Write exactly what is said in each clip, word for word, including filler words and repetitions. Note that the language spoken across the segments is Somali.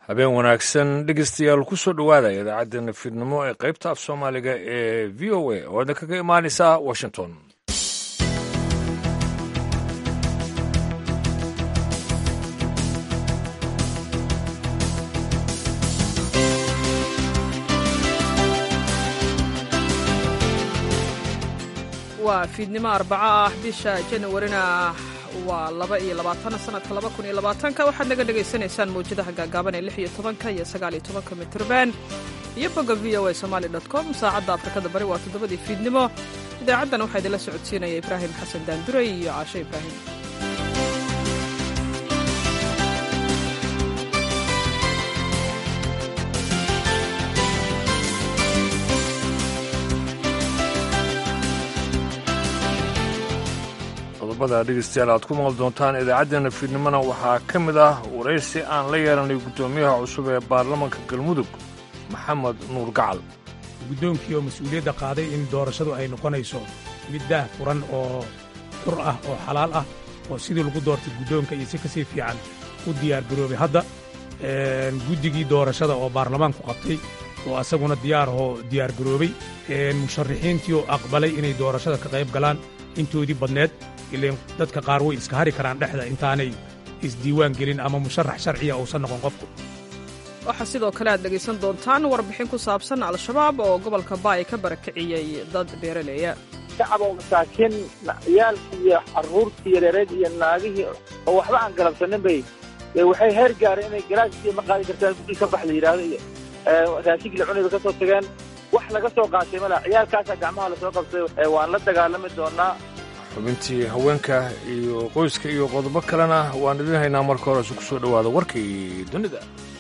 habeen wanaagsan dhegeystayaal ku soo dhowaada idaacaddeena fiidnimo ee qaybta af soomaaliga ee v o a oo idin kaga imaanaysa washington. waa fiidnimo arbaco ah bisha janawarina waa laba iyo labaatan sanadka laba kun iyo labaatanka waxaad naga dhegaysanaysaan mawjadaha gaagaaban ee lix iyo tobanka iyo sagaal iyo tobanka mitirban iyo bogga v o a somali dot com saacadda afrikada bari waa toddobadii fiidnimo. idaacaddan waxaa idinla socodsiinaya ibraahim xasan daanduray iyo caashe ibraahim. qodobada dhegeystayaal aad ku maqli doontaan idaacaddeena fiidnimona waxaa ka mid ah waraysi aan la yeelanay guddoomiyaha cusub ee baarlamanka galmudug maxamed nuur gacal. guddoonkii oo mas-uuliyadda qaaday in doorashadu ay noqonayso mid daah furan oo xur ah oo xalaal ah oo sidii lagu doortay guddoonka iyo si ka sii fiican u diyaargaroobay hadda guddigii doorashada oo baarlamaanku qabtay oo asaguna diyaarahoo diyaargaroobay musharaxiintii oo aqbalay inay doorashada ka qayb galaan intoodii badneed ileen dadka qaar way iska hari karaan dhexda intaanay isdiiwaan gelin ama musharax sharciya uusan noqon qofku. waxaa sidoo kale aad dhegaysan doontaan warbixin ku saabsan al-shabaab oo gobolka baay ka barakiciyey dad beeraleeya. shacaboo masaakiin ciyaalkii iyo carruurtii yareereed iyo naagihii oo waxba aan galabsanin bay waxay heer gaareen inay garaashkii ma qaadi kartaan gudii ka bax la yidhaahdo iyo raashinkii la cunayba ka soo tageen wax laga soo qaatay mala ciyaalkaasaa gacmaha lasoo qabtay waan la dagaalami doonaa. xubintii haweenka iyo qoyska iyo qodobo kalena waan idin haynaa marka hore ku soo dhowaada warkii dunida.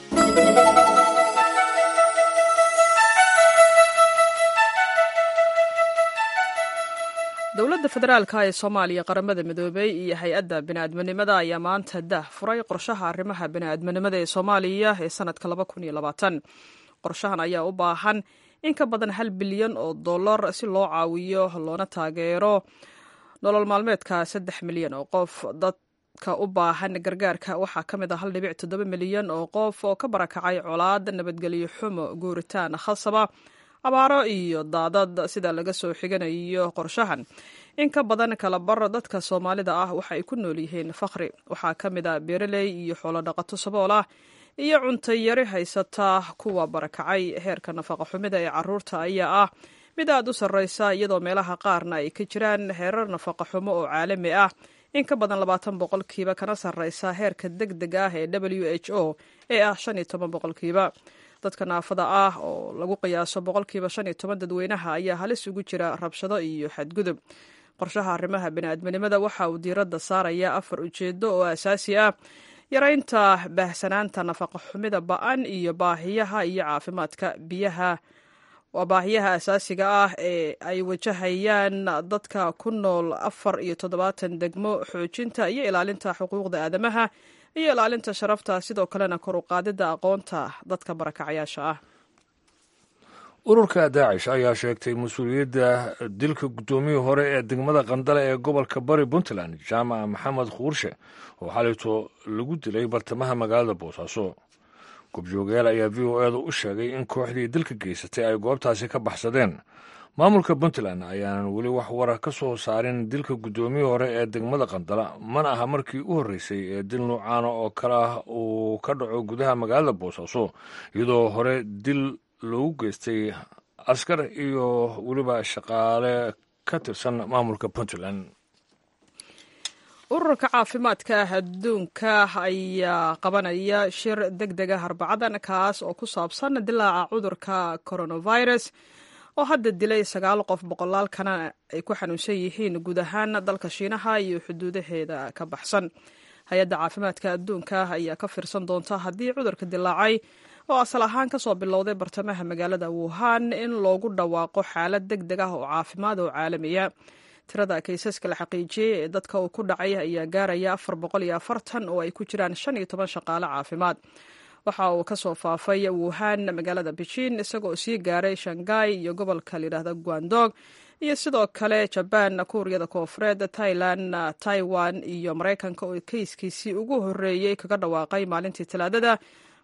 dowladda federaalka ee soomaaliya qaramada midoobey iyo hay-adda bini'aadminimada ayaa maanta dah furay qorshaha arrimaha bini'aadminimada ee soomaaliya ee sanadka laba kun iyo labaatan. qorshahan ayaa u baahan in ka badan hal bilyan oo dollar si loo caawiyo loona taageero nolol maalmeedka saddex milyan oo qof. dadka u baahan gargaarka waxaa ka mid ah hal dhibic toddoba milyan oo qof oo ka barakacay colaad, nabadgelyo xumo, guuritaan khasaba, abaaro iyo daadad sida laga soo xiganayo qorshahan. in ka badan kala bar dadka soomaalida ah waxa ay ku nool yihiin faqri. waxaa ka mid ah beeraley iyo xoolo dhaqato sabool ah iyo cunto yari haysata kuwa barakacay. heerka nafaqa xumida ee carruurta ayaa ah mid aad u sarraysa iyadoo meelaha qaarna ay ka jiraan heerar nafaqa xumo oo caalami ah in ka badan labaatan boqolkiiba kana sarraysa heerka deg deg ah ee w h o ee ah shan iyo toban boqolkiiba. dadka naafada ah oo lagu qiyaaso boqolkiiba shan iyo toban dadweynaha ayaa halis ugu jira rabshado iyo xadgudub. qorshaha arrimaha bini'aadminimada waxa uu diiradda saaraya afar ujeedo oo asaasi ah: yaraynta baahsanaanta nafaqa xumida ba'an iyo baahiyaha iyo caafimaadka biyaha waa baahiyaha asaasiga ah ee ay wajahayaan dadka ku nool afar iyo toddobaatan degmo, xoojinta iyo ilaalinta xuquuqda aadamaha iyo ilaalinta sharafta, sidoo kalena kor u qaadidda aqoonta dadka barakacayaasha ah. ururka daacish ayaa sheegtay mas-uuliyadda dilka guddoomiyii hore ee degmada qandale ee gobolka bari puntland jaamac maxamed khuurshe oo xalayto lagu dilay bartamaha magaalada boosaaso. gobjoogayaal ayaa v o eeda u sheegay in kooxdii dilka geysatay ay goobtaasi ka baxsadeen. maamulka puntland ayaanan weli wax wara ka soo saarin dilka guddoomiyii hore ee degmada qandala, mana aha markii u horreysay ee dil nuucaana oo kale ah uu ka dhaco gudaha magaalada boosaaso, iyadoo hore dil loogu geystay askar iyo weliba shaqaale ka tirsan maamulka puntland. ururka caafimaadka adduunka ayaa qabanaya shir deg deg ah arbacadan kaas oo ku saabsan dilaaca cudurka coronavirus oo hadda dilay sagaal qof, boqolaalkana ay ku xanuunsan yihiin guud ahaan dalka shiinaha iyo xuduudaheeda ka baxsan. hay-adda caafimaadka adduunka ayaa ka fiirsan doonta haddii cudurka dilaacay oo asal ahaan ka soo bilowday bartamaha magaalada wuhan in loogu dhawaaqo xaalad deg deg ah oo caafimaad oo caalamiya. tirada kaysaska la xaqiijiyey ee dadka uu ku dhacay ayaa gaaraya afar boqol iyo afartan oo ay ku jiraan shan iyo toban shaqaale caafimaad. waxa uu ka soo faafay wuhan magaalada beijing isagoo sii gaaray shanghai iyo gobolka layidhaahda guangdong iyo sidoo kale jabaan, kuuriyada koofureed, thailand, taiwan iyo maraykanka oo kayskiisii ugu horreeyey kaga dhawaaqay maalintii talaadada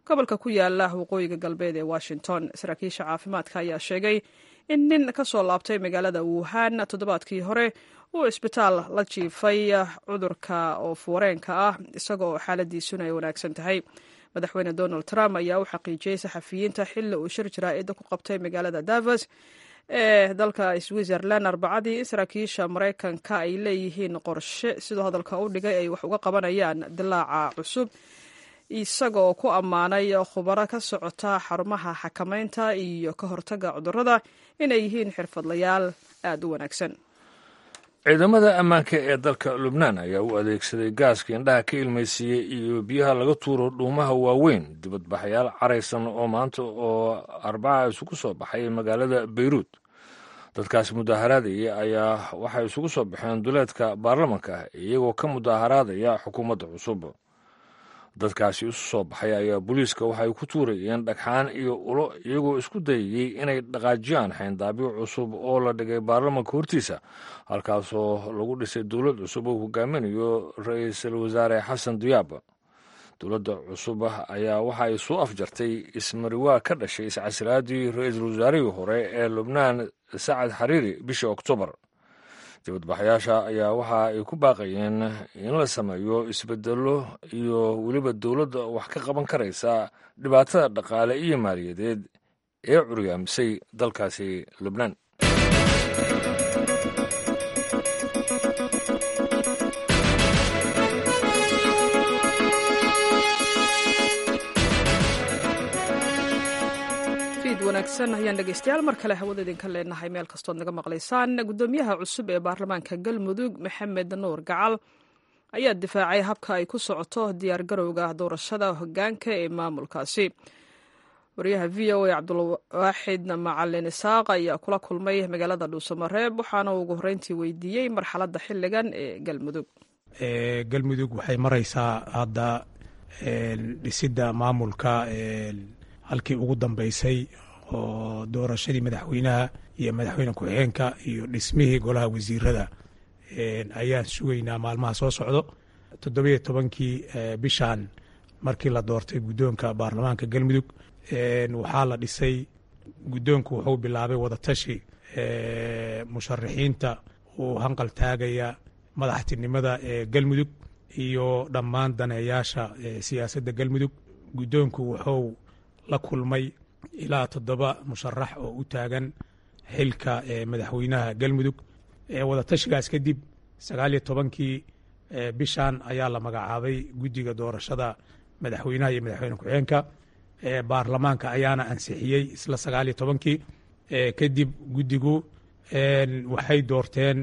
gobolka ku yaala waqooyiga galbeed ee washington. saraakiisha caafimaadka ayaa sheegay in nin ka soo laabtay magaalada wuhan toddobaadkii hore uu isbitaal la jiifay cudurka oof-wareenka ah isaga oo xaaladiisuna ay wanaagsan tahay. madaxweyne donald trump ayaa u xaqiijiyey saxafiyiinta xilli uu shir jaraa'ida ku qabtay magaalada davos ee dalka switzerland arbacadii in saraakiisha maraykanka ay leeyihiin qorshe sidoo hadalka u dhigay ay wax uga qabanayaan dilaaca cusub, isagoo ku ammaanay khubaro ka socota xarumaha xakamaynta iyo ka hortagga cudurrada inay yihiin xirfadlayaal aad u wanaagsan. ciidamada ammaanka ee dalka lubnaan ayaa u adeegsaday gaaska indhaha ka ilmaysiiyey iyo biyaha laga tuuro dhuumaha waaweyn dibadbaxayaal caraysan oo maanta oo arbaca isugu soo baxay magaalada beyruut. dadkaas mudaaharaadaya ayaa waxay isugu soo baxeen duleedka baarlamanka iyagoo ka mudaaharaadaya xukuumadda cusub. dadkaasi isu soo baxay ayaa booliiska waxay ku tuurayeen dhagxaan iyo ulo iyagoo isku dayayey inay dhaqaajiyaan xayndaabyo cusub oo la dhigay baarlamanka hortiisa, halkaasoo lagu dhisay dowlad cusub oo hogaaminayo ra-iisul wasaare xasan diyaab. dowladda cusub ayaa waxa ay soo afjartay ismariwaa ka dhashay iscasilaadii ra-iisul wasaarihii hore ee lubnaan sacad xariiri bishii oktoobar. dibadbaxayaasha ayaa waxa ay ku baaqayeen in la sameeyo isbedelo iyo weliba dowladda wax ka qaban karaysa dhibaatada dhaqaale iyo maaliyadeed ee curyaamisay dalkaasi lubnaan. wanaagsan ayaan dhegeystayaal mar kale hawada idinka leenahay meel kastood naga maqlaysaan. gudoomiyaha cusub ee baarlamaanka galmudug maxamed nuur gacal ayaa difaacay habka ay ku socoto diyaargarowga doorashada hogaanka ee maamulkaasi. wariyaha v o a cabdulwaaxid macalin isaaq ayaa kula kulmay magaalada dhuusamareeb waxaana ugu horreyntii weydiiyey marxaladda xilligan ee galmudug. galmudug waxay maraysaa hadda dhisidda maamulka halkii ugu dambeysay oo doorashadii madaxweynaha iyo madaxweyne ku-xigeenka iyo dhismihii golaha wasiirada ayaan sugaynaa maalmaha soo socdo. toddobiyo tobankii bishan markii la doortay guddoonka baarlamaanka galmudug waxaa la dhisay, guddoonku wuxuu bilaabay wadatashi musharaxiinta uu hanqal taagaya madaxtinimada ee galmudug iyo dhammaan daneeyaasha siyaasadda galmudug. guddoonku wuxuu la kulmay ilaa toddoba musharax oo u taagan xilka madaxweynaha galmudug. wadatashigaas kadib sagaal iyo tobankii bishan ayaa la magacaabay guddiga doorashada madaxweynaha iyo madaxweyne ku-xigeenka. baarlamaanka ayaana ansixiyey isla sagaal iyo tobankii kadib guddigu waxay doorteen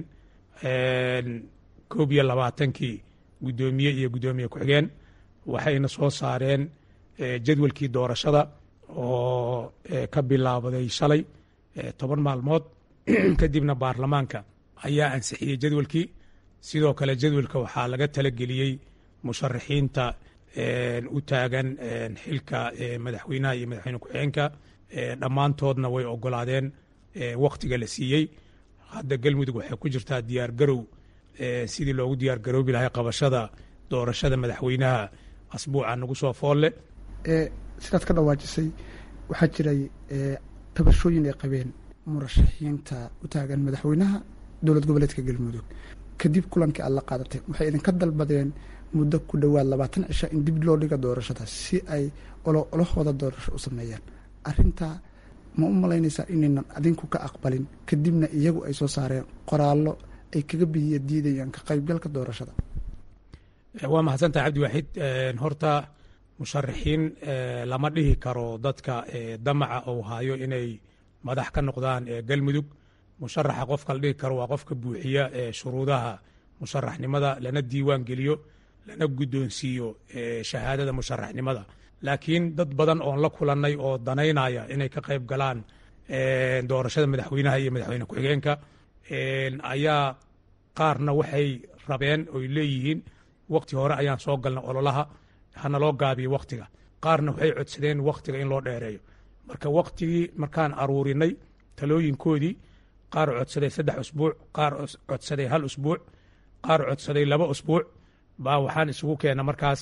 koob iyo labaatankii guddoomiye iyo guddoomiye ku-xigeen, waxayna soo saareen jadwalkii doorashada oo ka bilaabaday shalay toban maalmood kadibna baarlamaanka ayaa ansixiyey jadwalkii. sidoo kale jadwalka waxaa laga talageliyey musharaxiinta u taagan xilka madaxweynaha iyo madaxweyne ku-xigeenka, dhammaantoodna way ogolaadeen wakhtiga la siiyey. hadda galmudug waxay ku jirtaa diyaar garow sidii loogu diyaar garoobi lahay qabashada doorashada madaxweynaha asbuuca nagu soo foolle. sidaad ka dhawaajisay waxaa jiray tabashooyin ay qabeen murashaxiinta u taagan madaxweynaha dowlad goboleedka galmudug. kadib kulankii aad la qaadatay waxay idinka dalbadeen muddo ku dhowaad labaatan cisho in dib loo dhiga doorashada si ay olahooda doorasho u sameeyaan. arintaa ma u malaynaysaa inaynan adinku ka aqbalin, kadibna iyagu ay soo saareen qoraallo ay kaga biyiya diidayaan ka qaybgalka doorashada? waa mahadsantaha cabdiwaaxid. horta musharaxiin lama dhihi karo dadka damaca ou hayo inay madax ka noqdaan galmudug. musharaxa qofka la dhihi karo waa qofka buuxiya shuruudaha musharaxnimada, lana diiwaan geliyo, lana guddoonsiiyo shahaadada musharaxnimada. laakiin dad badan oon la kulannay oo danaynaya inay ka qayb galaan doorashada madaxweynaha iyo madaxweyne ku-xigeenka ayaa qaarna waxay rabeen oy leeyihiin wakti hore ayaan soo galnay ololaha, hana loo gaabiyo wakhtiga. qaarna waxay codsadeen wakhtiga in loo dheereeyo. marka wakhtigii markaan aruurinay talooyinkoodii, qaar codsaday saddex usbuuc, qaar codsaday hal usbuuc, qaar codsaday laba usbuuc, baa waxaan isugu keena markaas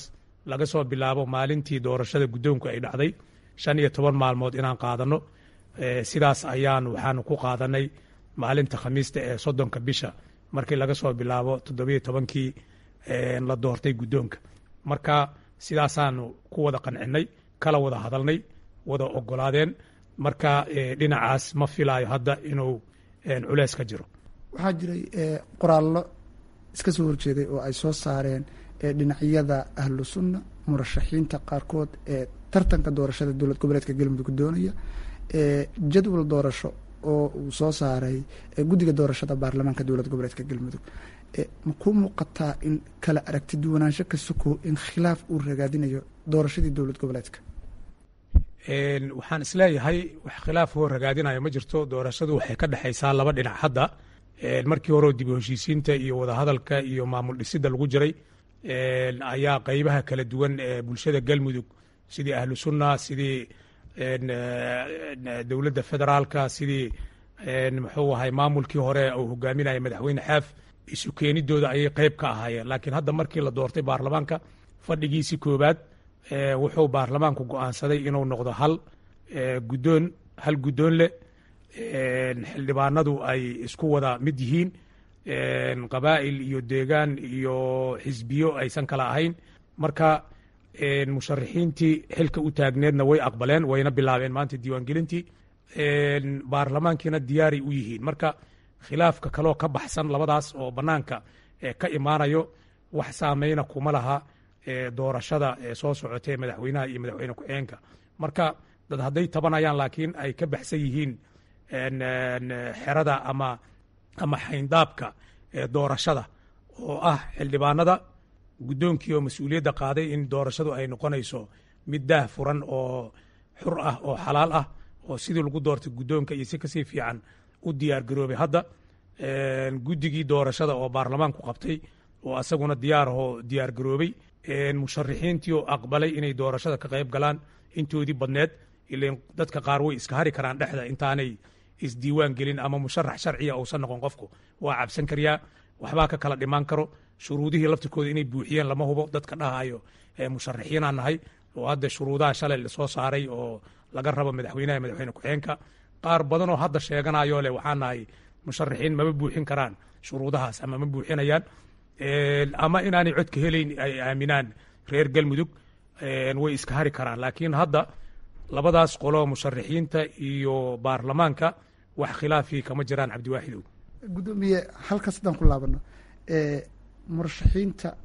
laga soo bilaabo maalintii doorashada guddoonku ay dhacday shan iyo toban maalmood inaan qaadanno sidaas ayaan waxaanu ku qaadanay maalinta khamiista ee soddonka bisha markii laga soo bilaabo toddobiyo tobankii la doortay guddoonka marka sidaasaanu ku wada qancinay kala wada hadalnay wada ogolaadeen marka dhinacaas ma filaayo hadda inuu culeys ka jiro. waxaa jiray qoraallo iska soo horjeeday oo ay soo saareen dhinacyada ahlu sunna murashaxiinta qaarkood ee tartanka doorashada dowlad goboleedka galmudug doonaya jadwal doorasho oo uu soo saaray guddiga doorashada baarlamaanka dowlad goboleedka galmudug ma ku muuqataa in kala aragti duwanaansho ka sokow in khilaaf uu ragaadinayo doorashadii dowlad goboleedka? waxaan isleeyahay wax khilaaf oo ragaadinayo ma jirto. doorashadu waxay ka dhexaysaa laba dhinac hadda. markii hore dib u heshiisiinta iyo wadahadalka iyo maamul dhisidda lagu jiray ayaa qaybaha kala duwan ee bulshada galmudug sidii ahlu sunna sidii dowladda federaalka sidii muxuu ahay maamulkii hore uu hogaaminaya madaxweyne xaaf isu keenidooda ayay qayb ka ahaayeen. laakiin hadda markii la doortay baarlamaanka fadhigiisii koobaad wuxuu baarlamaanku go'aansaday inuu noqdo hal guddoon hal guddoon leh xildhibaanadu ay isku wada mid yihiin qabaa'il iyo deegaan iyo xisbiyo aysan kala ahayn marka musharaxiintii xilka u taagneedna way aqbaleen wayna bilaabeen maanta diiwaangelintii baarlamaankiina diyaaray u yihiin marka khilaafka kaloo ka baxsan labadaas oo bannaanka ka imaanayo wax saameyna kuma laha doorashada soo socotee madaxweynaha iyo madaxweyne ku-xigeenka marka dad hadday tabanayaan laakiin ay ka baxsan yihiin xerada ama ama xayndaabka doorashada oo ah xildhibaanada guddoonkii oo mas-uuliyadda qaaday in doorashadu ay noqonayso mid daah furan oo xur ah oo xalaal ah oo sidii lagu doortay guddoonka iyo si kasii fiican u diyaar garoobay hadda guddigii doorashada oo baarlamaanku qabtay oo asaguna diyaarahoo diyaar garoobay musharaxiintii oo aqbalay inay doorashada ka qayb galaan intoodii badneed ilan dadka qaar way iska hari karaan dhexda intaanay isdiiwaan gelin ama musharax sharciya uusan noqon qofku waa cabsan karyaa waxbaa ka kala dhimaan karo shuruudihii laftirkooda inay buuxiyeen lama hubo dadka dhahayo musharaxiinaan nahay oo hadda shuruudaha shalay lasoo saaray oo laga rabo madaxweynaha madaxweyne ku-xigeenka qaar badan oo hadda sheeganayo leh waxaa nahay musharaxiin mama buuxin karaan shuruudahaas ama ma buuxinayaan ama inaanay codka helayn ay aaminaan reer galmudug way iska hari karaan laakiin hadda labadaas qolo musharaxiinta iyo baarlamaanka wax khilaafii kama jiraan cabdiwaaxidow. guddoomiye halkaas haddaan ku laabano murashaxiinta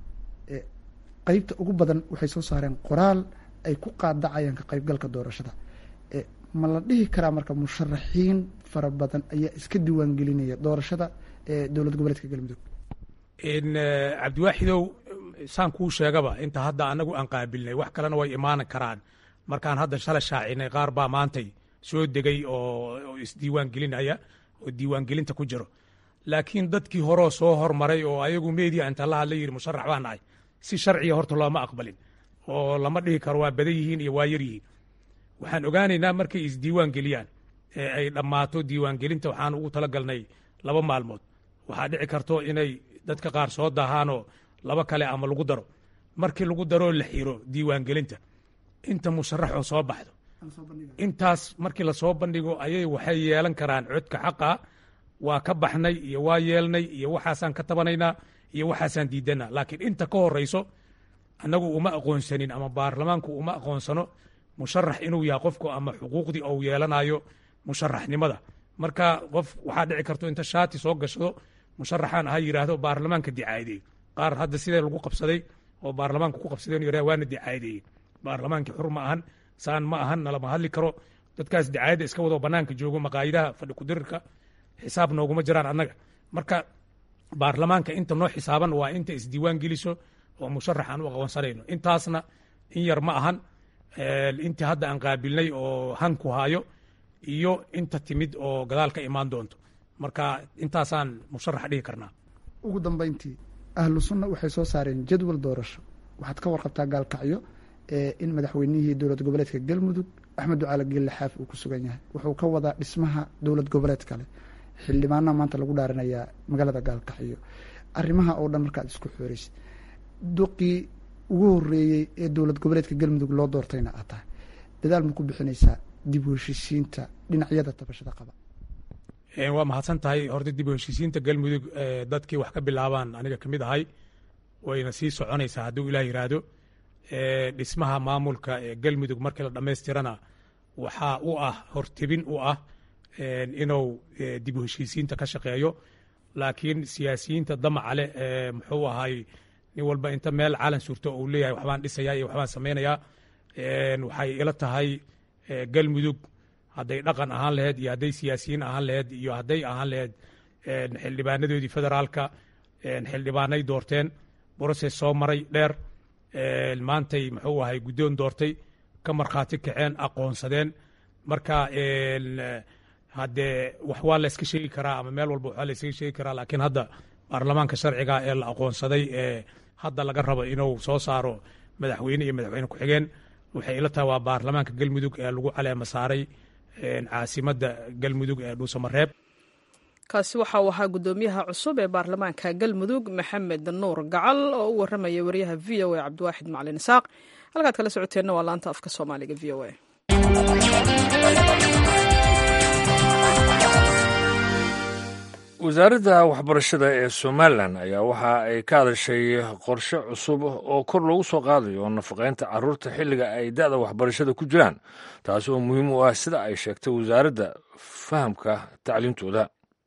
qeybta ugu badan waxay soo saareen qoraal ay ku qaadacayaan ka qaybgalka doorashada ma la dhihi karaa marka musharaxiin fara badan ayaa iska diiwaan gelinaya doorashada dowlad goboleedka galmudug? cabdiwaaxidow saan kuu sheegaba inta hadda anagu aan qaabilnay wax kalena way imaanan karaan markaan hadda shala shaacinay qaar baa maantay soo degay oo isdiiwaan gelinaya oo diiwaangelinta ku jiro laakiin dadkii horeo soo hormaray oo ayagu media inta la hadla yidhi musharax baa nahay si sharciga horta looma aqbalin oo lama dhihi karo waa badan yihiin iyo waa yar yihiin waxaan ogaanaynaa markay isdiiwaan geliyaan ee ay dhammaato diiwaangelinta waxaan ugu talagalnay laba maalmood waxaa dhici karto inay dadka qaar soo daahaanoo laba kale ama lagu daro markii lagu daroo la xiro diiwaangelinta inta musharaxoo soo baxdo intaas markii lasoo bandhigo ayay waxay yeelan karaan codka xaqa waa ka baxnay iyo waa yeelnay iyo waxaasaan ka tabanaynaa iyo waxaasaan diidanaa laakiin inta ka horayso annagu uma aqoonsanin ama baarlamaanku uma aqoonsano musharax inuu yahay qofku ama xuquuqdii ou yeelanayo musharaxnimada marka qof waxaa dhici karto inta shaati soo gashado musharaxaan aha yidhaahdo baarlamaanka dicaadeey qaar hadda sidee lagu qabsaday oo baarlamaanka ku qabsadeen yidhah waana dicaadeeyey baarlamaankii xur ma ahan saan ma ahan nalama hadli karo dadkaas dicaayadda iska wado bannaanka joogo maqaayidaha fadhi kudirirka xisaab nooguma jiraan annaga marka baarlamaanka inta noo xisaaban waa inta isdiiwaan geliso oo musharax aan u aqoonsanayno intaasna in yar ma ahan intii hadda aan qaabilnay oo hanku haayo iyo inta timid oo gadaal ka imaan doonto marka intaasaan musharax dhihi karnaa. ugu dambayntii ahlu sunna waxay soo saareen jadwal doorasho waxaad ka warqabtaa gaalkacyo in madaxweynihii dowlad goboleedka galmudug axmed ducaale geelle xaaf uu ku sugan yahay wuxuu ka wadaa dhismaha dowlad goboleed kale xildhibaanaha maanta lagu dhaarinayaa magaalada gaalkacyo arrimaha oo dhan markaad isku xooreysid duqii ugu horeeyey ee dowlad goboleedka galmudug loo doortayna aad tahay dadaal ma ku bixinaysaa dib u heshiisiinta dhinacyada tabashada qaba? waa mahadsan tahay. horta dib u heshiisiinta galmudug dadkii wax ka bilaabaan aniga ka mid ahay, wayna sii soconaysaa hadduu ilaah yidhaahdo. dhismaha maamulka ee galmudug markii la dhammaystirana waxaa u ah hortebin u ah inuu dib u heshiisiinta ka shaqeeyo. laakiin siyaasiyiinta damaca leh muxuu ahay nin walba inta meel calan surto uu leeyahay waxbaan dhisayaa iyo waxbaan samaynayaa. waxay ila tahay galmudug hadday dhaqan ahaan laheyd iyo hadday siyaasiyiin ahaan laheyd iyo hadday ahaan laheyd xildhibaanadoodii federaalka xildhibaanay doorteen broses soo maray dheer, maantay muxuu ahay guddoon doortay ka markhaati kaceen aqoonsadeen. marka haddee wax waa la iska sheegi karaa ama meel walba waxaa la iskaga sheegi karaa, laakiin hadda baarlamaanka sharciga ee la aqoonsaday ee hadda laga rabo inuu soo saaro madaxweyne iyo madaxweyne ku-xigeen waxay ila tahay waa baarlamaanka galmudug ee lagu caleema saaray caasimadda galmudug ee dhuusamareeb. kaasi waxa uu ahaa guddoomiyaha cusub ee baarlamaanka galmudug maxamed nuur gacal oo u warramaya wariyaha v o a cabdiwaaxid macalin isaaq. halkaad kala socoteenna waa laanta afka soomaaliga v o a. wasaaradda waxbarashada ee somalilan ayaa waxa ay ka hadashay qorshe cusub oo kor loogu soo qaadayo nafaqaynta carruurta xilliga ay da'da waxbarashada ku jiraan, taasi oo muhiim u ah sida ay sheegtay wasaaradda fahamka tacliintooda.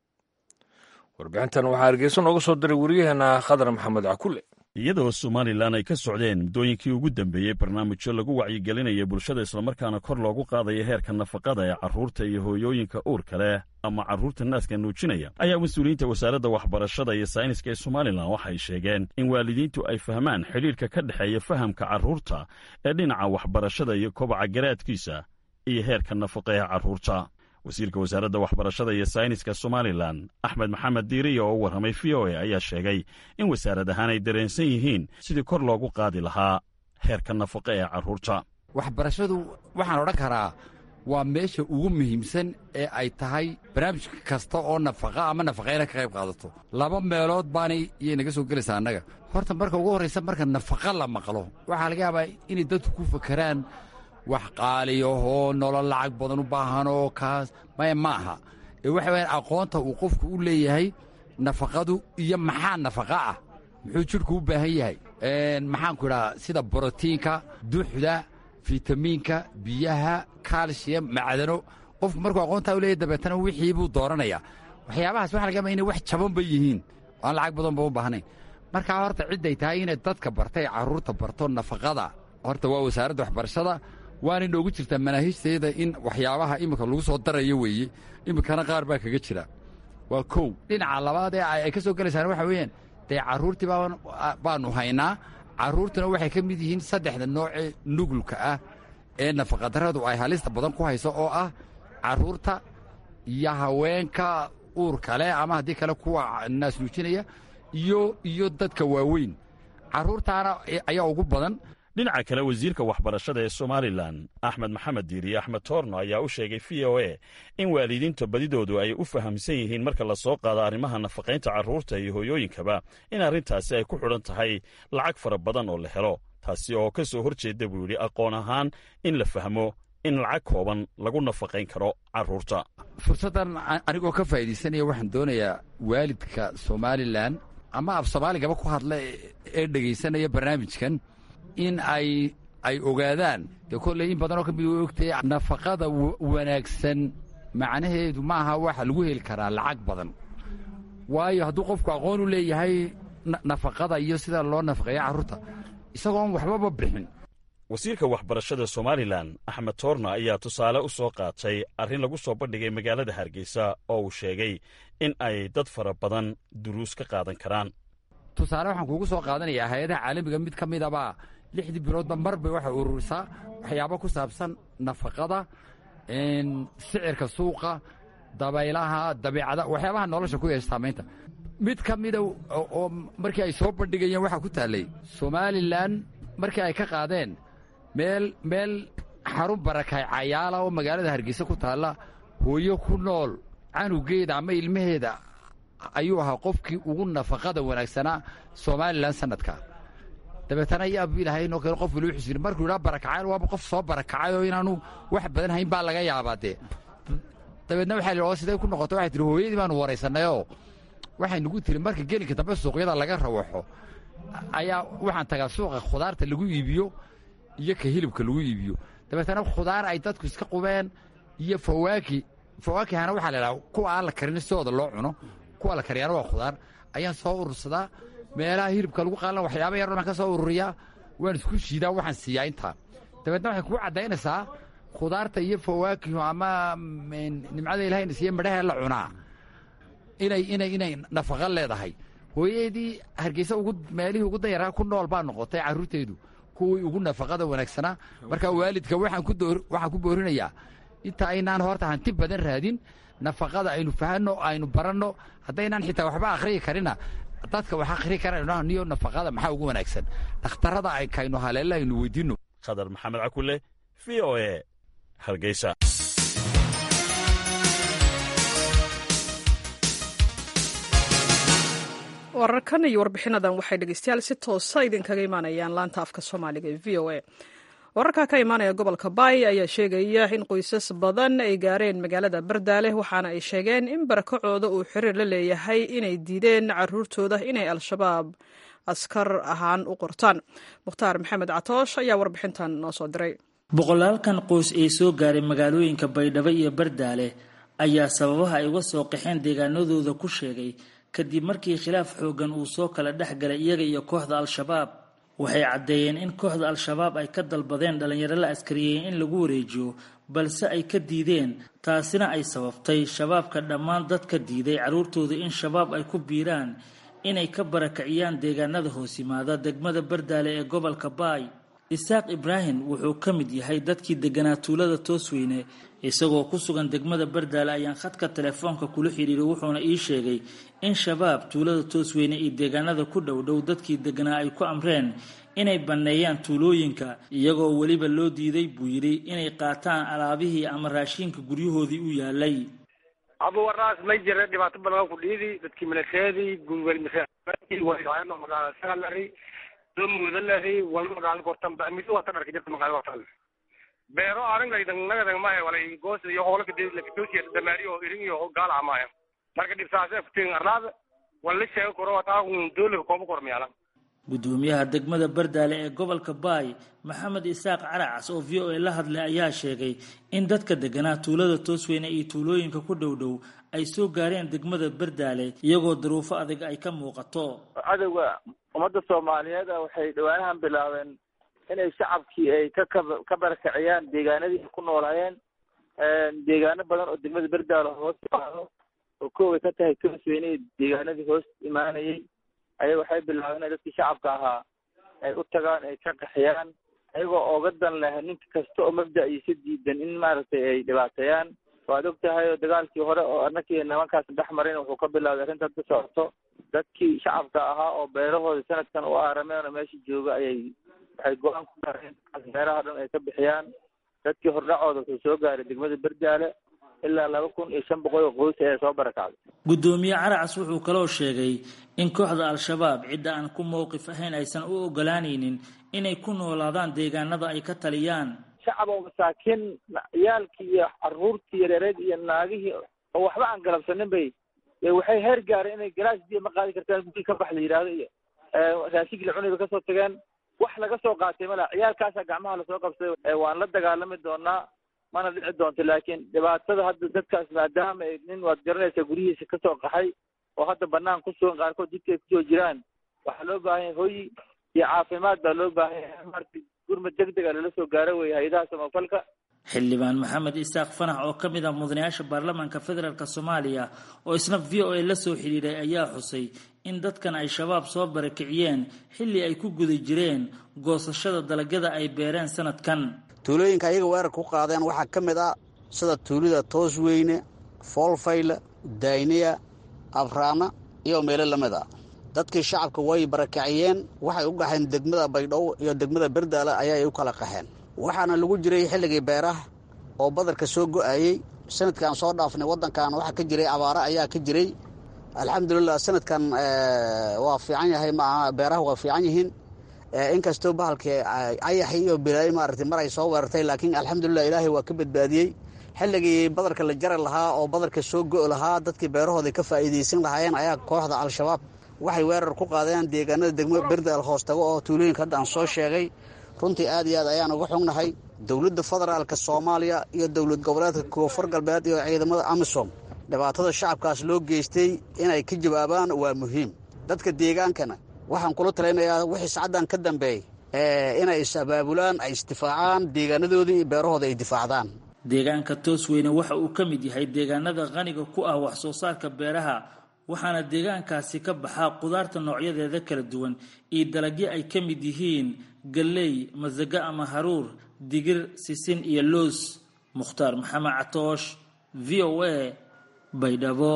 warbixintan waxaa hargeysa nooga soo diray wariyaheenna khadar maxamed cakule. iyadoo somalilan ay ka socdeen muddooyinkii ugu dambeeyey barnaamijyo lagu wacyigelinaya bulshada islamarkaana kor loogu qaadaya heerka nafaqada ee carruurta iyo hooyooyinka uurka leh ama carruurta naaska nuujinaya, ayaa mas-uuliyiinta wasaaradda waxbarashada iyo sayniska ee somalilan waxay sheegeen in waalidiintu ay fahmaan xidhiirka ka dhexeeya fahamka carruurta ee dhinaca waxbarashada iyo kobaca garaadkiisa iyo heerka nafaqa ee carruurta. wasiirka wasaaradda waxbarashada iyo sayniska somalilan axmed maxamed diiriya oo u warramay v o a ayaa sheegay in wasaarad ahaan ay dareensan yihiin sidii kor loogu qaadi lahaa heerka nafaqa ee carruurta. waxbarashadu waxaan odhan karaa waa meesha ugu muhiimsan ee ay tahay barnaamij kasta oo nafaqa ama nafaqayna ka qayb qaadato. laba meelood baanay iyay naga soo gelaysaa annaga. horta marka ugu horraysa marka nafaqa la maqlo waxaa laga yaabaa inay dadku ku fakeraan wax qaaliyahoo nolol lacag badan u baahanoo kaas maya ma aha ee waxa wayaan aqoonta uu qofku u leeyahay nafaqadu iyo maxaa nafaqa ah, muxuu jidhku u baahan yahay, maxaanku idhaha sida borotiinka, duxda, fitamiinka, biyaha, kaalshiyam, macdano. qofku markuu aqoontaa u leeyahay dabeetana wixii buu dooranayaa. waxyaabahaas waxa laga yaaba inay wax jaban ba yihiin aan lacag badan ba u baahnayn. markaa horta cidday tahay inay dadka bartay carruurta barto nafaqada horta waa wasaaradda waxbarashada, waana noogu jirtaa manaahiijteeda in waxyaabaha iminka lagu soo darayo weeye. iminkana qaar baa kaga jira. waa kow. dhinaca labaad ee ay ka soo gelaysaan waxa weeyaan dee carruurtii baanu haynaa. carruurtuna waxay ka mid yihiin saddexda noocee nugulka ah ee nafaqadarradu ay halista badan ku hayso oo ah carruurta iyo haweenka uurka leh ama haddii kale kuwa naas nuujinaya iyo iyo dadka waaweyn. carruurtaana ayaa ugu badan. dhinaca kale wasiirka waxbarashada ee somalilan axmed maxamed diiriye axmed toorno ayaa u sheegay v o a in waalidiinta badidoodu ay u fahamsan yihiin marka la soo qaado arrimaha nafaqaynta carruurta iyo hooyooyinkaba in arrintaasi ay ku xidhan tahay lacag fara badan oo la helo, taasi oo ka soo hor jeeda buu yidhi aqoon ahaan in la fahmo in lacag kooban lagu nafaqayn karo carruurta. fursaddan anigoo ka faa'iidaysanaya waxaan doonayaa waalidka somalilan ama af soomaaligaba ku hadla ee dhegaysanaya barnaamijkan in ay ay ogaadaan dee kolley in badanoo ka mid u ogtahay nafaqada wanaagsan macnaheedu ma aha waxa lagu heli karaa lacag badan, waayo hadduu qofku aqoon u leeyahay nafaqada iyo sida loo nafaqeeya carruurta isagoon waxbaba bixin. wasiirka waxbarashada somalilan axmed toorno ayaa tusaale u soo qaatay arrin lagu soo bandhigay magaalada hargeysa oo uu sheegay in ay dad fara badan duruus ka qaadan karaan. tusaale waxaan kuugu soo qaadanayaa hay-adaha caalamiga mid ka midabaa lixdii biloodba mar bay waxay ururisaa waxyaabo ku saabsan nafaqada, sicirka suuqa, dabaylaha, dabiicada, waxyaabaha nolosha ku yeesha saamaynta. mid ka mida oo markii ay soo bandhigayeen waxaa ku taallay somalilan markii ay ka qaadeen meel meel xarun barakay cayaala oo magaalada hargeysa ku taalla, hooyo ku nool canugeeda ama ilmaheeda ayuu ahaa qofkii ugu nafaqada wanaagsanaa somalilan sanadka. dabeetana yaabu ilaahay inoo keeno qof waliba xusiri markuu yidhaa barakacayl waaba qof soo barakacay oo inaanu wax badan hayn baa laga yaabaa dee dabeedna waxaa la yidhi siday ku noqotay waxay tihi hooyadii baanu waraysanayoo waxay nagu tiri marka gelinka dambe suuqyada laga rawaxo ayaa waxaan tagaa suuqa khudaarta lagu iibiyo iyo ka hilibka lagu iibiyo dabeetana khudaar ay dadku iska qubeen iyo fawaaki fawaakihana waxaa la yidhaha kuwa aan la karin sidooda loo cuno kuwa la kariyaana waa khudaar ayaan soo urursadaa meelaha hilibka lagu qaalan waxyaaba yar baan ka soo ururiyaa waan isku shiidaa waxaan siiyaa intaa dabeedna waxay kugu caddaynaysaa khudaarta iyo fawaakihu ama nimcada ilahayna siiye midhahee la cunaa inay inay inay nafaqo leedahay hooyadii hargeysa ugu meelihii ugu dayaraa ku nool baa noqotay carruurteedu kuwii ugu nafaqada wanaagsanaa marka waalidka waxaan ku door waxaan ku boorinayaa inta aynaan horta hanti badan raadin nafaqada aynu fahanno aynu baranno haddaynaan xitaa waxba akhriyi karina dadka wax akhri karayno niyo nafaqada maxaa ugu wanaagsan dhakhtarrada ay kayno haleella aynu weydiinno khadar maxamed cakulle v o a hargeysa wararkan iyo warbixinadan waxay dhegeystayaal si toosa idinkaga imaanayaan laanta afka soomaaliga ee v o a wararka ka imaanaya gobolka baay ayaa sheegaya in qoysas badan ay gaareen magaalada bardaale waxaana ay sheegeen in barakacooda uu xiriir la leeyahay inay diideen caruurtooda inay al-shabaab askar ahaan u qortaan mukhtaar maxamed catoosh ayaa warbixintan noo soo diray boqolaalkan qoys ee soo gaaray magaalooyinka baydhabo iyo bardaale ayaa sababaha ay uga soo qaxeen deegaanadooda ku sheegay kadib markii khilaaf xoogan uu soo kala dhex galay iyaga iyo kooxda al-shabaab waxay caddeeyeen in kooxda al-shabaab ay ka dalbadeen dhallinyaro la askariyey in lagu wareejiyo balse ay ka diideen taasina ay sababtay shabaabka dhammaan dadka diiday carruurtooda in shabaab ay ku biiraan inay ka barakiciyaan deegaanada hoos yimaada degmada bardaale ee gobolka baay isaaq ibraahim wuxuu ka mid yahay dadkii deganaa tuulada toosweyne isagoo ku sugan degmada bardaale ayaan khadka telefoonka kula xidhiiray wuxuuna ii sheegay in shabaab tuulada toosweyne iyo deegaanada ku dhowdhow dadkii deganaa ay ku amreen inay banneeyaan tuulooyinka iyagoo weliba loo diiday buu yidhi inay qaataan alaabihii ama raashiinka guryahoodii u yaalay abuwaraas may jira dhibaato badan ku dhiidi dadkii milateedii gulwelmagaalari mudalari wal magaalo gortan mid wata dharka jirta magaalo gortan beero arangaydan nagadan ma walay goos iyo howlka lakatoosiya damaariyo irin iyo gaal amaaya marka dhibsaasay futiin arlaad wal la sheego koro wata uu dowladda koob kormeela gudoomiyaha degmada bardaale ee gobolka baay maxamed isaaq caracas oo v o a la hadlay ayaa sheegay in dadka deganaa tuulada toosweyne iyo tuulooyinka ku dhowdhow ay soo gaareen degmada bardaale iyagoo daruufo adag ay ka muuqato cadowga ummadda soomaaliyeed waxay dhawaanahan bilaabeen inay shacabkii ay ka ka barakaciyaan deegaanadii ku noolaayeen deegaano badan oo degmada bardaale hoos imaado oo koobay ka tahay toosweyne deegaanadii hoos imaanayay ayaga waxay bilaabeen inay dadkii shacabka ahaa ay u tagaan ay ka qaxiyaan ayagoo ooga dan leh nin kasta oo mabda-iisa diidan in maaragtay ay dhibaateeyaan waad og tahay oo dagaalkii hore oo annakii nimankaas dhex marin wuxuu ka bilaabay arrintaas ka socoto dadkii shacabka ahaa oo beerahooda sanadkan u aarameen oo meesha jooga ayay waxay go-aan ku gaareen beeraha dhan ay ka bixiyaan dadkii hordhacooda wuxuu soo gaaray degmada bardaale ilaa laba kun iyo shan boqol oo qoys ayaa soo barakacday gudoomiye caracas wuxuu kaloo sheegay in kooxda al-shabaab cidda aan ku mowqif ahayn aysan u ogolaanaynin inay ku noolaadaan deegaanada ay ka taliyaan shacab oo masaakiin ciyaalkii iyo carruurtii yareereed iyo naagihii oo waxba aan galabsanin bay waxay heer gaareen inay galaas biyo ma qaadi kartaan guri ka bax la yidhaahdo iyo raashinkii la cunayba kasoo tageen wax laga soo qaatay mala ciyaalkaasaa gacmaha lasoo qabsaday waan la dagaalami doonaa mana dhici doonto laakiin dhibaatada hadda dadkaas maadaama ay nin waad garanaysaa guryihiisa kasoo qaxay oo hadda banaan ku sugan qaarkood jidka ay kusoo jiraan waxaa loo baahan yahay hoyi iyo caafimaad baa loo baahan yahay marti gurmad deg deg a lala soo gaaro weeye hay-adaha samafalka xildhibaan maxamed isaaq fanax oo ka mid ah mudanayaasha baarlamaanka federaalk soomaaliya oo isna v o a la soo xidhiiray ayaa xusay in dadkan ay shabaab soo barakiciyeen xilli ay ku guda jireen goosashada dalagyada ay beereen sanadkan tuulooyinka ayaga weerar ku qaadeen waxaa ka mid ah sida tuulida toosweyne foolfayle dayniya abraana iyo meelo lamid a dadkii shacabka way barakaciyeen waxay u qaxeen degmada baydhabo iyo degmada bardaale ayay u kala qaxeen waxaana lagu jiray xilligii beeraha oo badarka soo go-ayey sanadkan soo dhaafnay waddankan waxaa ka jiray abaaro ayaa ka jiray alxamdulilah sanadkan waa fiican yahay maaha beeraha waa fiican yihiin inkastoo bahalkii ayaxi iyo bilaayi maaragtay mar ay soo weerartay laakiin alxamdulilah ilaahay waa ka badbaadiyey xilligii badarka la jari lahaa oo badarka soo go' lahaa dadkii beerahooda ka faa'iidaysan lahaayeen ayaa kooxda al-shabaab waxay weerar ku qaadeen deegaanada degmo berdal hoos tago oo tuulooyinka hadda aan soo sheegay runtii aad iyo aad ayaan uga xugnahay dowladda federaalka soomaaliya iyo dowlad goboleedka koonfur galbeed iyo ciidamada amisom dhibaatada shacabkaas loo geystay inay ka jawaabaan waa muhiim dadka deegaankana waxaan kula talinayaa wixii sacaddan ka dambeey inay is-abaabulaan ay isdifaacaan deegaanadoodii iyo beerahooda ay difaacdaan deegaanka Toosweyne waxa uu ka mid yahay deegaanada qaniga ku ah wax soo saarka beeraha waxaana deegaankaasi ka baxaa qudaarta noocyadeeda kala duwan iyo dalagyo ay ka mid yihiin galley masago ama haruur digir sisin iyo loos Mukhtaar Maxamed Catoosh V O A Baydhabo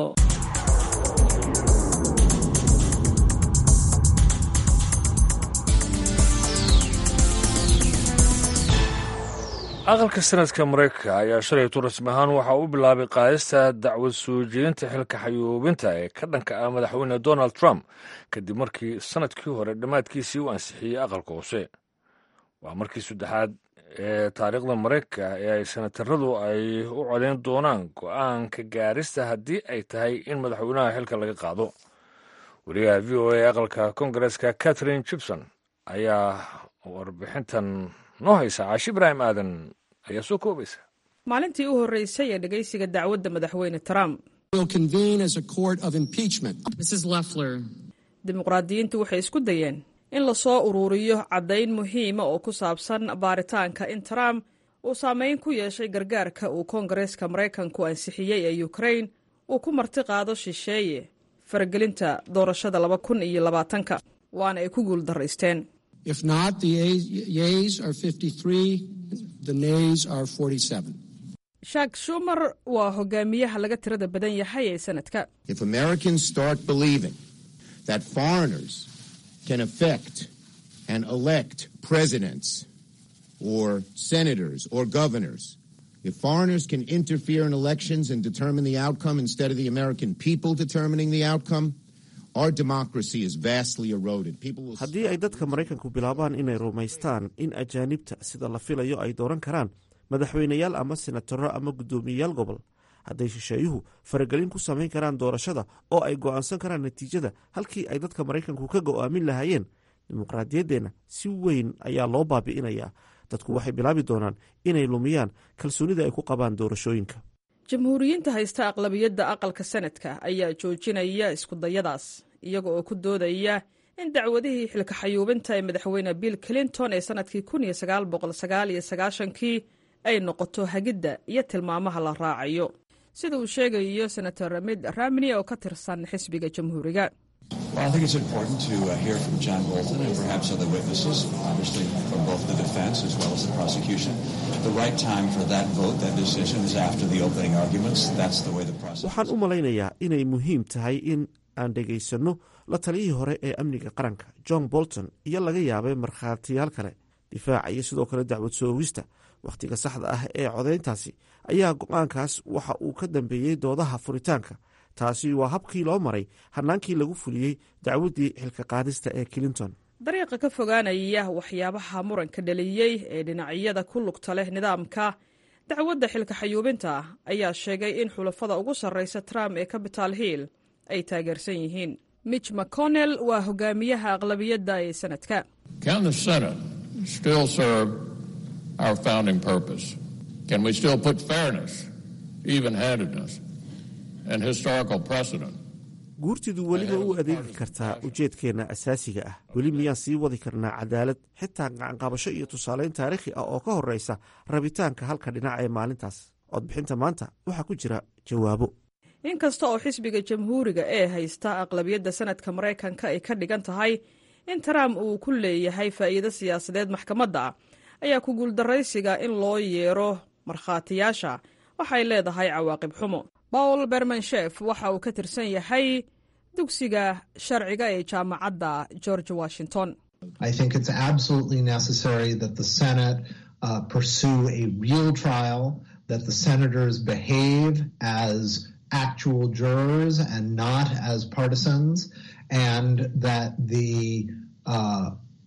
aqalka sanadka maraykanka ayaa shalaytu rasmi ahaan waxa uu bilaabay qaadista dacwad soo jeedinta xilka xayuubinta ee ka dhanka ah madaxweyne donald trump kadib markii sanadkii hore dhammaadkiisii u ansixiyey aqalka hoose waa markii saddexaad ee taariikhda maraykanka ee ay senataradu ay u codeyn doonaan go-aanka gaarista haddii ay tahay in madaxweynaha xilka laga qaado wariyaha v o a aqalka kongareska catherine gibson ayaa warbixintan noo haysa caashi ibraahim aadan ayaa soo koobaysa maalintii u horreysay ee dhegaysiga dacwadda madaxweyne trump dimuqraadiyiintu waxay isku dayeen in lasoo ururiyo caddayn muhiima oo ku saabsan baaritaanka in trump uu saameyn ku yeeshay gargaarka uu koongareeska maraykanku ansixiyey ee ukrain uu ku marti qaado shisheeye faragelinta doorashada laba kun iyo labaatanka waana ay ku guul daraysteen If not, the yeas are fifty-three, the nays are forty-seven. Chuck Schumer waa hogaamiyaha laga tirada badan yahay ee sanadka. If Americans start believing that foreigners can affect and elect presidents or senators or governors, if foreigners can interfere in elections and determine the outcome instead of the American people determining the outcome, our democracy is vastly eroded. People will haddii ay dadka Maraykanku bilaabaan inay rumaystaan in ajaanibta sida la filayo ay dooran karaan madaxweynayaal ama senataro ama guddoomiyayaal gobol hadday shisheeyuhu faragelin ku samayn karaan doorashada oo ay go'aansan karaan natiijada halkii ay dadka Maraykanku ka go'aamin lahaayeen dimuqraadiyadeena si weyn ayaa loo baabi'inayaa dadku waxay bilaabi doonaan inay lumiyaan kalsoonida ay ku qabaan doorashooyinka jamhuuriyiinta haysta aqlabiyadda aqalka sanadka ayaa joojinaya isku dayadaas iyaga oo ku doodaya in dacwadihii xilka xayuubinta ee madaxweyne Bill Clinton ee sanadkii kun iyo sagaal boqol sagaal iyo sagaashan-kii ay noqoto hagidda iyo tilmaamaha la raacayo sida uu sheegayo senator Mitt Romney oo ka tirsan xisbiga jamhuuriga. Well, I think it's important to uh, hear from John Bolton and perhaps other witnesses, obviously from both the defense as well as the prosecution. The right time for that vote, that decision, is after the opening arguments. That's the way the process. Waxaan u malaynayaa inay muhiim tahay in aan dhegaysano la taliyihii hore ee amniga qaranka John Bolton iyo laga yaabay markhaatiyaal kale difaaca iyo sidoo kale dacwad soo oogista wakhtiga saxda ah ee codeyntaasi ayaa go'aankaas waxa uu ka dambeeyey doodaha furitaanka taasi waa habkii loo maray hanaankii lagu fuliyey dacwaddii xilka qaadista ee Clinton. dariiqa ka fogaanaya waxyaabaha muranka dhaliyey ee dhinacyada ku lugta leh nidaamka dacwadda xilka xayuubinta ayaa sheegay in xulafada ugu sarreysa Trump ee Capitol Hill ay taageersan yihiin. Mitch McConnell waa hogaamiyaha aqlabiyadda ee sanadka. Can the Senate still serve our founding purpose? Can we still put fairness, even-handedness, and historical precedent? guurtidu weliba u adeegi kartaa ujeedkeenna asaasiga ah weli miyaan sii wadi karnaa cadaalad xitaa gacanqabasho iyo tusaaleyn taariikhi ah oo ka horreysa rabitaanka halka dhinac ee maalintaas codbixinta maanta waxaa ku jira jawaabo. inkasta oo xisbiga jamhuuriga ee haysta aqlabiyadda sanadka maraykanka ay ka dhigan tahay in Trump uu ku leeyahay faa'iido siyaasadeed maxkamadda ayaa ku guuldaraysiga in loo yeero markhaatiyaasha waxay leedahay cawaaqib xumo. Paul Berman-Sheff waxa uu ka tirsan yahay dugsiga sharciga ee jaamacadda George Washington. I think it's absolutely necessary that the Senate uh, pursue a real trial, that the senators behave as actual jurors and not as partisans, and that the uh,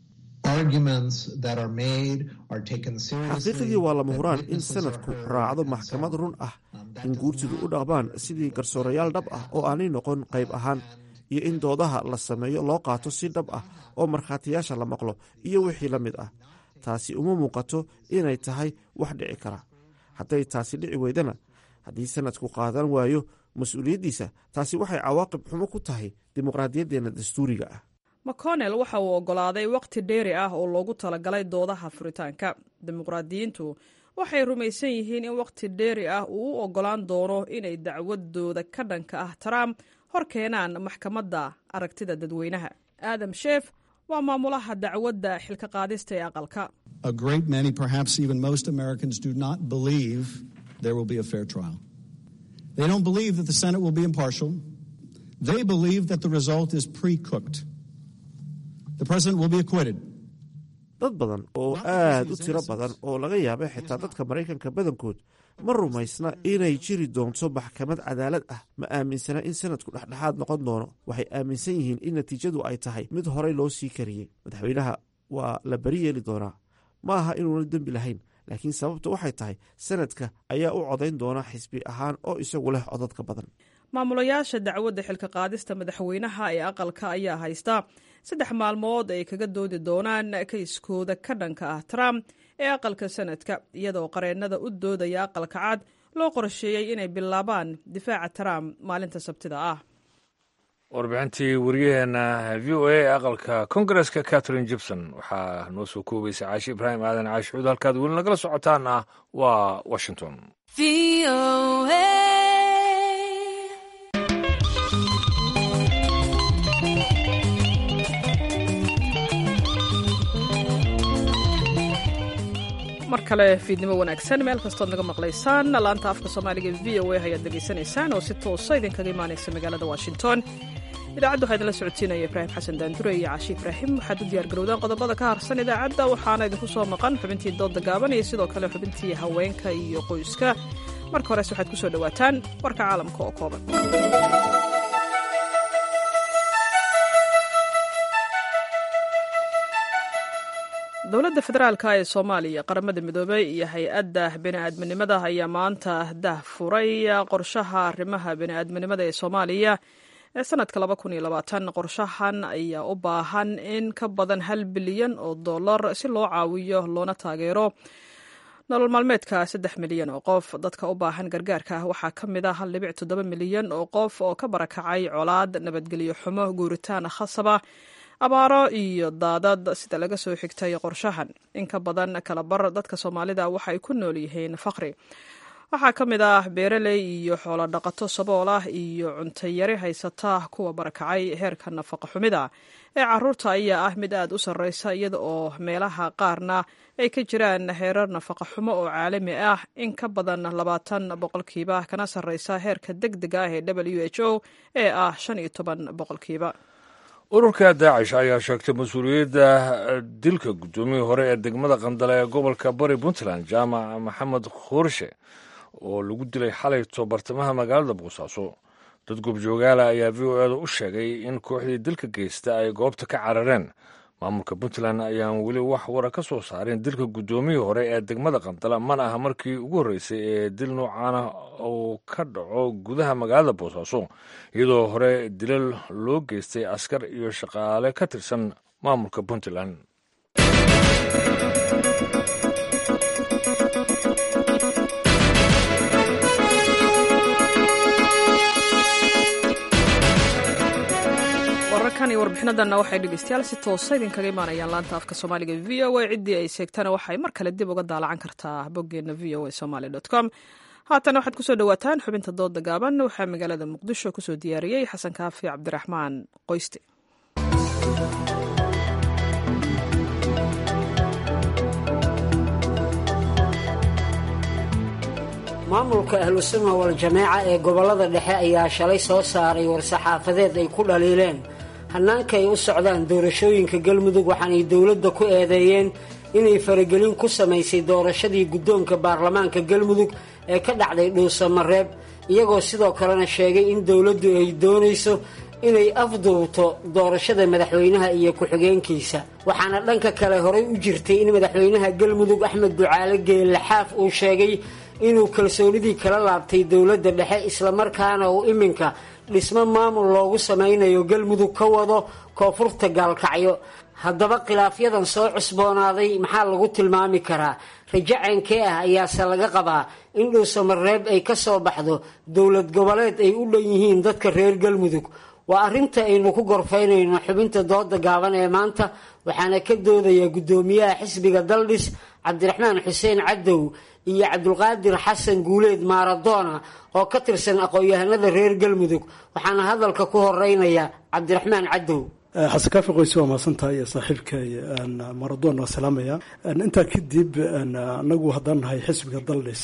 arguments that are made are taken seriously. xaqiiqdii waa lama huraan in sanadku raacdo maxkamad run ah, in guurtidu u dhaqmaan sidii garsoorayaal dhab ah oo aanay noqon qayb ahaan, iyo in doodaha la sameeyo loo qaato si dhab ah oo markhaatiyaasha la maqlo iyo wixii la mid ah. taasi uma muuqato inay tahay wax dhici kara. hadday taasi dhici weydana, haddii sanadku qaadan waayo mas-uuliyaddiisa, taasi waxay cawaaqib xumo ku tahay dimuqraadiyaddeenna dastuuriga ah. mcconnell waxa uu oggolaaday wakhti dheeri ah oo loogu talagalay doodaha furitaanka. dimuqraadiyiintu waxay rumaysan yihiin in wakhti dheeri ah uu u oggolaan doono inay dacwadooda ka dhanka ah trump hor keenaan maxkamadda aragtida dadweynaha. adam sheef waa maamulaha dacwadda xilka qaadista ee aqalka. A great many, perhaps even most Americans, do not believe there will be a fair trial. They don't believe that the Senate will be impartial. They believe that the result is pre-cooked. The president will be acquitted. dad badan oo aad u tiro badan oo laga yaabay xitaa dadka Maraykanka badankood ma rumaysna inay jiri doonto maxkamad cadaalad ah. ma aaminsana in sanadku dhexdhexaad noqon doono. waxay aaminsan yihiin in natiijadu ay tahay mid horey loo sii kariyey. madaxweynaha waa la bari yeeli doonaa. ma aha inuuna dembi lahayn, laakiin sababtu waxay tahay sanadka ayaa u codayn doona xisbi ahaan oo isagu leh codadka badan. maamulayaasha dacwadda xilka qaadista madaxweynaha ee aqalka ayaa haysta saddex maalmood ay kaga doodi doonaan kayskooda ka dhanka ah trump ee aqalka sanadka, iyadoo qareennada u doodaya aqalka cad loo qorsheeyey inay bilaabaan difaaca trump maalinta sabtida ah. warbixintii wariyaheena v o a ee aqalka kongareska catherine gibson waxaa noo soo koobaysa caashi ibraahim aadan caashi xuud. halkaad weli nagala socotaana waa washington. mar kale fiidnimo wanaagsan meel kastood naga maqlaysaan. laanta afka soomaaliga v o a ayaad degeysanaysaan oo si toosa idinkaga imaanaysa magaalada washington. idaacaddu waxaa idinla socodsiinaya ibraahim xasan daandure iyo caashi ibraahim. waxaad u diyaar garowdaan qodobada ka harsan idaacadda, waxaana idinku soo maqan xubintii dooda gaaban iyo sidoo kale xubintii haweenka iyo qoyska. marka hores waxaad ku soo dhowaataan warka caalamka oo kooban. dowladda federaalka ee soomaaliya, qaramada midoobey iyo hay-adda bini'aadminimada ayaa maanta dah furay qorshaha arrimaha bini'aadminimada ee soomaaliya ee sanadka laba kun iyo labaatan. qorshahan ayaa u baahan in ka badan hal bilyan oo dollar si loo caawiyo loona taageero nolol maalmeedka saddex milyan oo qof. dadka u baahan gargaarka ah waxaa ka mid ah hal dhibic toddoba milyan oo qof oo ka barakacay colaad, nabadgelyo xumo, guuritaan khasaba, abaaro iyo daadad sida laga soo xigtay qorshahan. in ka badan kalabar dadka soomaalida waxay ku nool yihiin faqri. waxaa ka mid ah beeraley iyo xoolo dhaqato sabool ah iyo cuntayari haysata kuwa barakacay. heerka nafaqa xumida ee caruurta ayaa ah mid aad u sarreysa, iyada oo meelaha qaarna ay ka jiraan heerar nafaqa xumo oo caalami ah in ka badan labaatan boqolkiiba, kana sarreysa heerka deg dega ah ee w h o ee ah shan iyo toban boqolkiiba. ururka daacish ayaa sheegtay mas-uuliyadda dilka guddoomiyii hore ee degmada qandale ee gobolka bari puntland jaamac maxamed khuurshe oo lagu dilay xalayto bartamaha magaalada boosaaso. dad goobjoogaala ayaa v o eda u sheegay in kooxdii dilka geysta ay goobta ka carareen. maamulka puntland ayaan weli wax wara ka soo saarin dilka guddoomiyii hore ee degmada qandala, mana aha markii ugu horreysay ee dil noocaana uu ka dhaco gudaha magaalada boosaaso, iyadoo hore dilal loo geystay askar iyo shaqaale ka tirsan maamulka puntland. wararkan iyo warbixinadanna waxay dhegeystayaal si toosa idinkaga imaanayaan laanta afka soomaaliga v o a. ciddii ay seegtana waxay mar kale dib uga daalacan kartaa boggeena v o a somaly dot com. haatan waxaad kusoo dhowaataan xubinta dooda gaaban. waxaa magaalada muqdisho kusoo diyaariyey xasan kaafi cabdiraxmaan qoyste. maamulka ahlusunna wal-jamaaca ee gobollada dhexe ayaa shalay soo saaray war-saxaafadeed ay ku dhaliileen hannaanka ay u socdaan doorashooyinka galmudug, waxaanay dowladda ku eedeeyeen inay faragelin ku samaysay doorashadii guddoonka baarlamaanka galmudug ee ka dhacday dhuusamareeb, iyagoo sidoo kalena sheegay in dowladdu ay doonayso inay afduubto doorashada madaxweynaha iyo ku-xigeenkiisa waxaana dhanka kale horay u jirtay in madaxweynaha galmudug axmed ducaale geelle xaaf uu sheegay inuu kalsoonidii kala laabtay dowladda dhexe islamarkaana uu iminka dhismo maamul loogu samaynayo galmudug ka wado koonfurta gaalkacyo haddaba khilaafyadan soo cusboonaaday maxaa lagu tilmaami karaa rajo ceenkee ah ayaase laga qabaa in dhuusamareeb ay ka soo baxdo dowlad goboleed ay u dhan yihiin dadka reer galmudug waa arrinta aynu ku gorfaynayno xubinta dooda gaaban ee maanta waxaana ka doodaya guddoomiyaha xisbiga daldhis cabdiraxmaan xuseen cadow iyo cabdulqaadir xasan guuleed maaradoona oo ka tirsan aqoon-yahanada reer galmudug waxaana hadalka ku horeynaya cabdiraxmaan cadow xasan kaafi qoysi waa mahadsantahay iyo saaxiibkay maradoon waa salaamaya intaa kadib anagu haddaan nahay xisbiga daldhis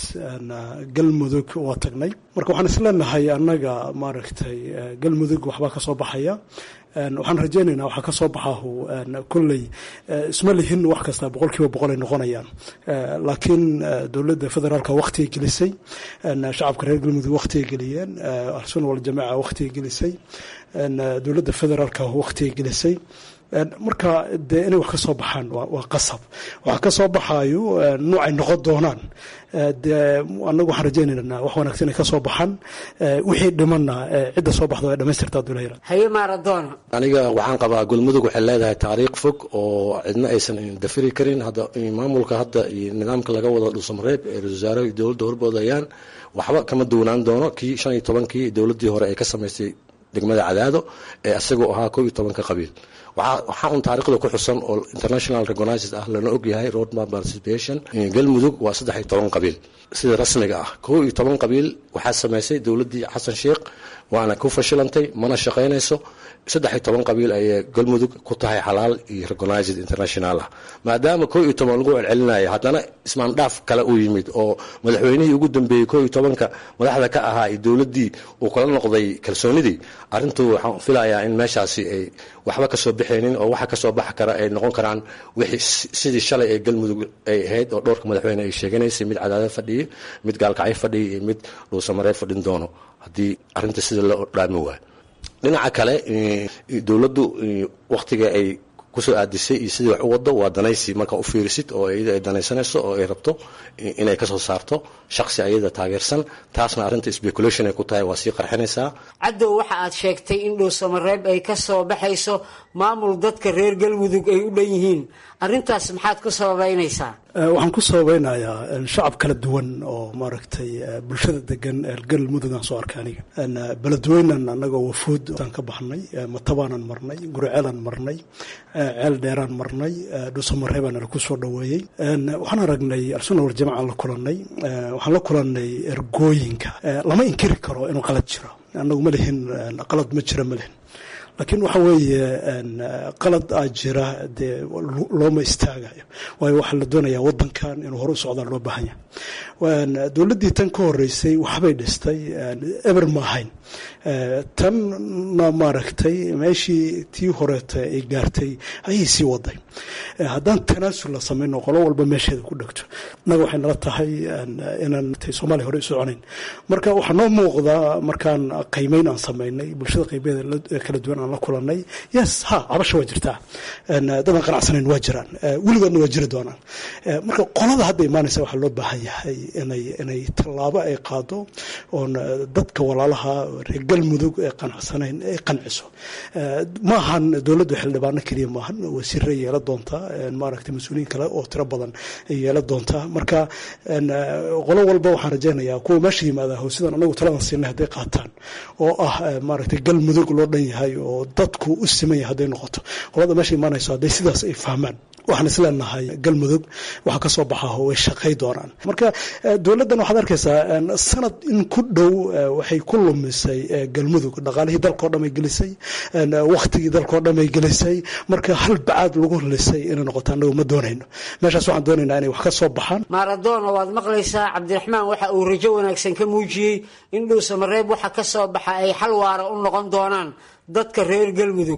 galmudug waa tagnay marka waxaan isleenahay annaga maaragtay galmudug waxbaa ka soo baxaya waxaan rajaynaynaa waxaa ka soo baxahu kolley isma lihin wax kasta boqol kiiba boqol ay noqonayaan laakiin dowladda federaalka waktigay gelisay shacabka reer galmudug waktigay geliyeen ahlusunna waljamaaca waktigay gelisay dowladda federaalka waktigay gelisay marka dee inay wax ka soo baxaan waa qasab waxa ka soo baxaayo nuucay noqon doonaan dee annagu waxaan rajaynaynaa wax wanaagsan inay ka soo baxaan wixii dhimanna cidda soo baxdo ay dhamaystirtaa dulayra haye maaradoona aniga waxaan qabaa galmudug waxay leedahay taariikh fog oo cidna aysan dafiri karin hadda maamulka hadda iyo nidaamka laga wado dhuusamareeb ee ra-iisul wasaare iyo dowladda horboodayaan waxba kama duwanaan doono kii shan iyo tobankii dowladdii hore ay ka samaysay degmada cadaado ee isagoo ahaa kow iyo tobanka qabiil waxaa un taariikhda ku xusan oo international recognized ah lana ogyahay roadmap participation galmudug waa saddex iyo toban qabiil sida rasmiga ah kow iyo toban qabiil waxaa samaysay dowladdii xasan sheekh waana ku fashilantay mana shaqaynayso saddex iyo toban qabiil ayay galmudug ku tahay xalaal iyo recognized international ah maadaama kow iyo toban lagu celcelinaya haddana ismaandhaaf kale uu yimid oo madaxweynihii ugu dambeeyey kow iyo tobanka madaxda ka ahaa iyo dowladdii uu kala noqday kalsoonidii arrintu waxaan filayaa in meeshaasi ay waxba ka soo bixaynin oo waxa ka soo baxi kara ay noqon karaan wixii sidii shalay ee galmudug ay ahayd oo dhowrka madaxweyne ay sheeganaysay mid cadaada fadhiya mid gaalkacyo fadhiya iyo mid dhuusamareeb fadhin doono haddii arrinta sida loo dhaami waayo dhinaca kale dowladdu wakhtiga ay kusoo aadisay iyo sidii wax u wado waa danaysi markaa u fiirisid oo iyada ay danaysanayso oo ay rabto inay ka soo saarto shakhsi ayada taageersan taasna arrinta speculation ay ku tahay waa sii qarxinaysaa cadow waxa aad sheegtay in dhuusamareeb ay ka soo baxayso maamul dadka reer galmudug ay u dhan yihiin arrintaas maxaad ku sababaynaysaa waxaan ku sababeynayaa shacab kala duwan oo maaragtay bulshada degan galmudug aan soo arkay aniga beledweynan annagoo wafuud aan ka baxnay matabaanan marnay gurceelaan marnay ceel dheeraan marnay dhuusamareebaan ala ku soo dhoweeyey waxaan aragnay al-sunna waljamaaca la kulanay waxaan la kulanay ergooyinka lama inkiri karo inuu qalad jiro annagu ma lihin qalad ma jira ma lihin laakiin waxa weeye qalad aa jira dee looma istaagayo waayo waxaa la doonayaa waddankan inuu hore u socdaa loo baahan yahay dowladdii tan ka horeysay waxbay dhistay eber ma ahayn tanna maaragtay meeshii tii horeeta ay gaartay ayay sii waday haddaan tanaasul la samayno qolo walba meesheeda ku dhegto innaga waxay nala tahay inaan soomaaliya hore u soconayn marka waxaa noo muuqdaa markaan qiimeyn aan samaynay bulshada qaybeeda kala duwan aan la kulanay yes ha cabasha waa jirtaa dadaan qanacsanayn waa jiraan weligoodna waa jiri doonaan marka qolada hadda imaanaysa waxaa loo baahan yahay inay inay tallaabo ay qaado oon dadka walaalaha reer galmudug ee qanacsanayn ay qanciso ma ahan dowladdu xildhibaano keliya maahan wasiirre yeela doontaa maaragtay mas-uuliyiin kale oo tiro badan yeela doontaa marka qolo walba waxaan rajaynayaa kuwa meesha yimaada howsidan anagu taladan siinay hadday qaataan oo ah maaragtay galmudug loo dhan yahay oo dadku u siman yahay hadday noqoto qolada meesha imaanayso hadday sidaas ay fahmaan waxaan isleenahay galmudug waxa ka soo baxaa way shaqay doonaan marka dowladdan waxaad arkaysaa sanad in ku dhow waxay ku lumisay galmudug dhaqaalihii dalkao dhan ay gelisay wakhtigii dalkao dhan ay gelisay marka hal bacaad lagu lisay inay noqoto annagu ma doonayno meeshaas waxaan doonaynaa inay wax ka soo baxaan maaradoona waad maqlaysaa cabdiraxmaan waxa uu rajo wanaagsan ka muujiyey in dhuusamareeb waxa ka soo baxa ay xal waara u noqon doonaan dadka reer galmudug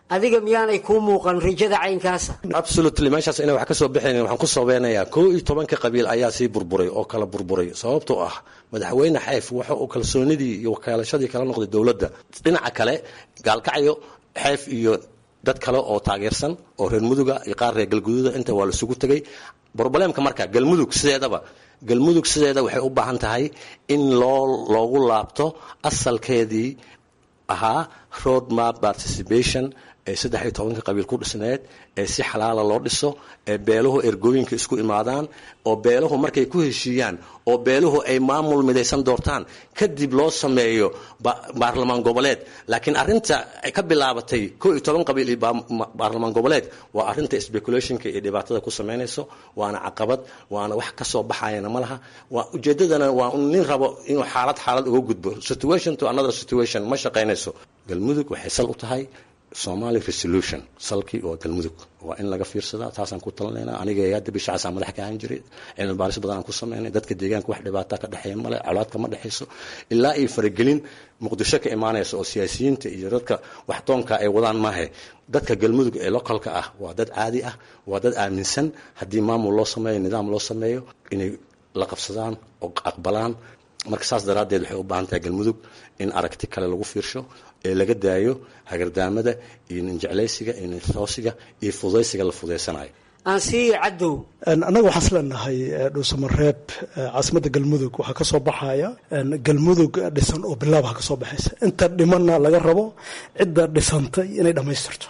adiga miyaanay kuu muuqan rajada caynkaasa? absolutely meeshaas inay wax ka soo bixinayn waxaan ku soobeynayaa koo iyo tobanka qabiil ayaa sii burburay oo kala burburay sababtoo ah madaxweyne xeef waxa uu kalsoonidii iyo wakaalashadii kala noqday dowladda. dhinaca kale gaalkacyo xeef iyo dad kale oo taageersan oo reer muduga iyo qaar reer galguduuda inta waa la isugu tegay. brobleemka marka galmudug sideedaba galmudug sideeda waxay u baahan tahay in loo loogu laabto asalkeedii ahaa road map participation ee saddex iyo tobanka qabiil ku dhisneed ee si xalaala loo dhiso ee beeluhu ergooyinka isku imaadaan oo beeluhu markay ku heshiiyaan oo beeluhu ay maamul midaysan doortaan kadib loo sameeyo baarlamaan goboleed. laakiin arinta ay ka bilaabatay koo iyo toban qabiil iyo baarlamaan goboleed waa arinta speculationka iyo dhibaatada ku samaynayso, waana caqabad, waana wax ka soo baxayana ma laha. waa ujeedadana waa nin rabo inuu xaalad xaalad uga gudbo situation to another situation ma shaqaynayso. galmudug waxay sal u tahay Somali resolution salkii oo galmudug waa in laga fiirsadaa. taasaan ku talinaynaa. aniga hadda bishacaasa madax ka ahaan jiray cilmi baaris badan aan ku sameynay. dadka deegaanka wax dhibaato ka dhexeeya male, colaad kama dhexeyso ilaa ay faragelin muqdisho ka imaanayso oo siyaasiyiinta iyo dadka wax toonka ay wadaan maahe. dadka galmudug ee localka ah waa dad caadi ah, waa dad aaminsan haddii maamul loo sameeyo nidaam loo sameeyo inay la qabsadaan oo aqbalaan. marka saas daraaddeed waxay u baahan tahay galmudug in aragti kale lagu fiirsho ee laga daayo hagardaamada iyo ninjeclaysiga iyo nintoosiga iyo fudaysiga la fudaysanayo. aansiiyo cadow annaga waxaan isleenahay dhuusamareeb caasimadda galmudug waxaa ka soo baxaya galmudug dhisan oo bilaaba ka soo baxaysa. inta dhimanna laga rabo cidda dhisantay inay dhammaystirto.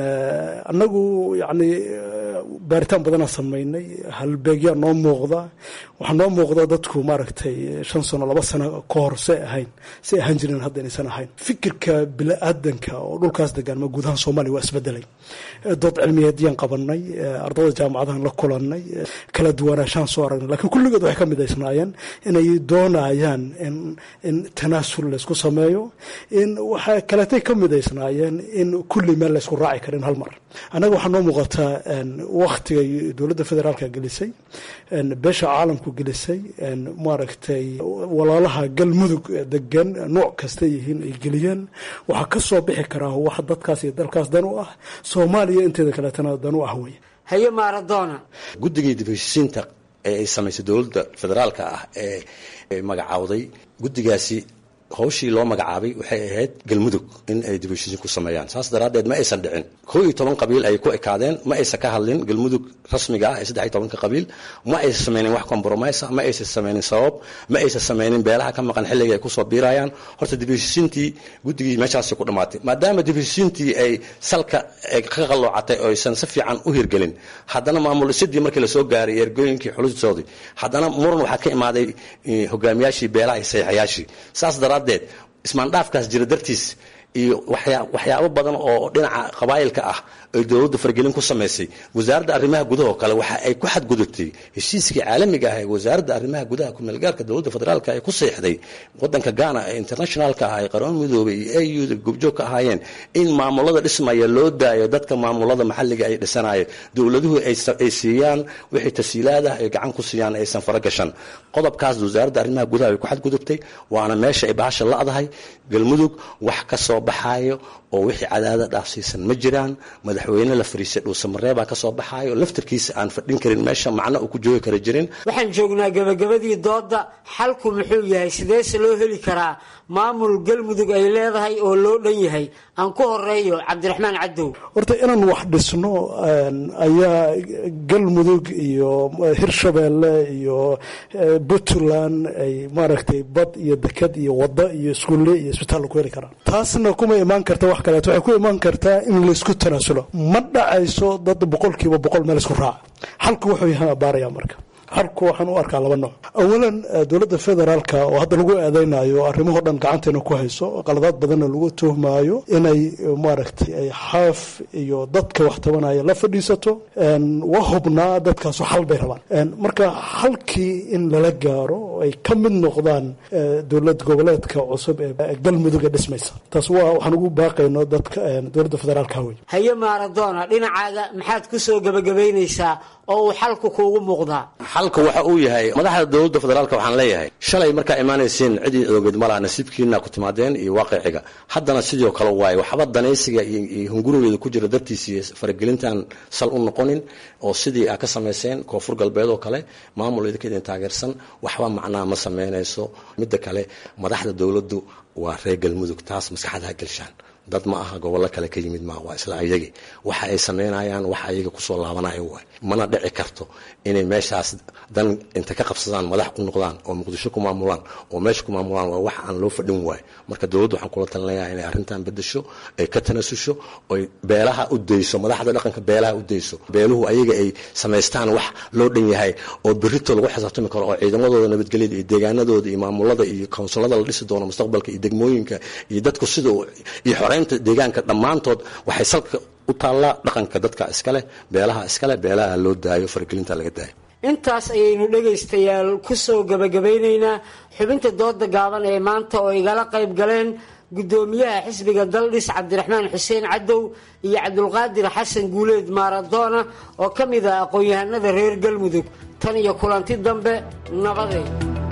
annagu yacni baaritaan badanaa samaynay, halbeegyaa noo muuqda. waxaa noo muuqda dadku maaragtay shan sano laba sano ka hor say ahayn say ahaan jireen hadda inaysan ahayn. fikirka bini-aadanka oo dhulkaas degaan ma guud ahaan soomaaliya waa isbedelay. dood cilmiyeedyaan qabanay, ardada jaamacadahan la kulanay, kala duwanaanshaan soo aragnay, laakiin kulligood waxay ka midaysnaayeen inay doonayaan in in tanaasul laysku sameeyo. in waxay kaleetay ka midaysnaayeen in kulli meel laysku raaci karin hal mar. annaga waxaa noo muuqataa wakhtigay dowladda federaalka gelisay, beesha caalamku gelisay, maaragtay walaalaha galmudug degan nooc kasta yihiin ay geliyeen. waxaa ka soo bixi karaa wax dadkaas iyo dalkaas dan u ah, soomaaliya inteeda kaleetana dan u ah wey. haye Maradona guddigii dib u heshiisiinta ee ay samaysay dowladda federaalka ah ee magacaawday guddigaasi hawshii loo magacaabay waxay ahayd galmudug in ay dib u heshiisiin ku sameeyaan. saas daraaddeed ma aysan dhicin. koo iyo toban qabiil ay ku ekaadeen, ma aysan ka hadlin galmudug rasmiga ah ee saddex iyo tobanka qabiil, ma aysan samaynin wax compromise, ma aysan samaynin sabab, ma aysan samaynin beelaha ka maqan xilliga ay ku soo biirayaan. horta dib u heshiisiintii guddigii meeshaasi ku dhamaatay. maadaama dib u heshiisiintii ay salka ka qalloocatay oo aysan si fiican u hirgelin, haddana maamul sidii markii la soo gaaray ergooyinkii xulusoodii, haddana muran waxaa ka imaaday hogaamiyaashii beelaha iyo saxiixayaashii. saas daraaddeed ismaandhaafkaas jira dartiis iyo waxyaabo badan oo dhinaca qabaayilka ah ay dowladda fargelin ku samaysay. wasaaradda arrimaha gudaha oo kale waxa ay ku xadgudubtay heshiiskii caalamiga ah ee wasaaradda arrimaha gudaha ku meelgaarka dowladda federaalka ay ku seexday wadanka Ghana ee internationalka ah ee qaran midoobay iyo A U da gubjoog ka ahaayeen in maamulada dhismaya loo daayo dadka maamulada maxalliga ay dhisanaayeen. dowladuhu ay siiyaan wixii tasiilaad ah ay gacan ku siiyaan aysan faragashan. qodobkaas wasaaradda arrimaha gudaha ay ku xadgudubtay, waana meesha ay bahasha la'dahay. galmudug wax ka soo baxaayo oo wixii cadaada dhaafsiisan ma jiraan. madaxweyne la fariisay dhuusamareebaa ka soo baxaayo laftarkiisa aan fadhin karin meesha macno uu ku joogi kara jirin. waxaan joognaa gabagabadii dooda. xalku muxuu yahay? sideese loo heli karaa maamul galmudug ay leedahay oo loo dhan yahay? aan ku horeeyo cabdiraxmaan cadow. horta inaan wax dhisno ayaa galmudug iyo hirshabeelle iyo puntland ay maaragtay bad iyo dekad iyo wado iyo iskuulle iyo isbitaal ku heli karaan. taasna kuma imaan karta wax kaleeto. waxay ku imaan kartaa in laysku tanaasulo. ma dhacayso dad boqolkiiba boqol meel isku raaca. xalku wuxuu yahay baaraya marka. xalku waxaan u arkaa laba nooc. awalan dowladda federaalka oo hadda lagu eedeynayo arrimaho dhan gacanteena ku hayso, qaladaad badanna lagu tuhmaayo inay maaragtay ay xaaf iyo dadka wax tabanaya la fadhiisato. waa hubnaa dadkaasu xal bay rabaan. marka xalkii in lala gaaro ay ka mid noqdaan dowlad goboleedka cusub ee galmudug ee dhismaysa. taas waa waxaan ugu baaqayno dadka dowladda federaalka wey. haye maaradoona dhinacaaga maxaad ku soo gabagabaynaysaa oo uu xalku kuugu muuqdaa? xalka waxa uu yahay madaxda dowladda federaalka waxaan leeyahay shalay markaa imaanayseen cidii ogeed malaa nasiibkiina ku timaadeen iyo waaqiciga haddana sidoo kale waaye waxba danaysiga iyo hungurigeeda ku jira dartiisii faragelintaan sal u noqonin oo sidii aa ka samayseen koonfur galbeed oo kale maamul idinka idin taageersan waxba macnaa ma samaynayso. midda kale madaxda dowladdu waa reer galmudug taas maskaxda ha gelshaan dad ma aha gobollo kale ka yimid ma waa isla ayagi waxa ay sameynayaan waxa ayaga kusoo laabanayo waay mana dhici karto inay meeshaas dan inta ka qabsadaan madax u noqdaan oo muqdisho ku maamulaan oo meesha ku maamulaan waa wax aan loo fadhin waay. marka dowladdu waxaan kula talinayaa inay arrintan bedesho ay ka tanasusho oo beelaha u dayso madaxda dhaqanka beelaha u dayso beeluhu ayaga ay samaystaan wax loo dhan yahay oo berrito lagu xisaabtami karo oo ciidamadooda nabadgelyada iyo deegaanadooda iyo maamulada iyo kawnsilada la dhisi doono mustaqbalka iyo degmooyinka iyo dadku sida iyo xoreynta deegaanka dhammaantood waxay salka u taallaa dhaqanka dadka iskale beelaha iskale beelaha loo daayo faragelinta laga daayo. intaas ayaynu dhegaystayaal ku soo gabagabeynaynaa xubinta dooda gaaban ee maanta oo igala qayb galeen guddoomiyaha xisbiga daldhis cabdiraxmaan xuseen cadow iyo cabdulqaadir xasan guuleed maaradoona oo ka mid ah aqoon-yahanada reer galmudug. tan iyo kulanti dambe nabadeed.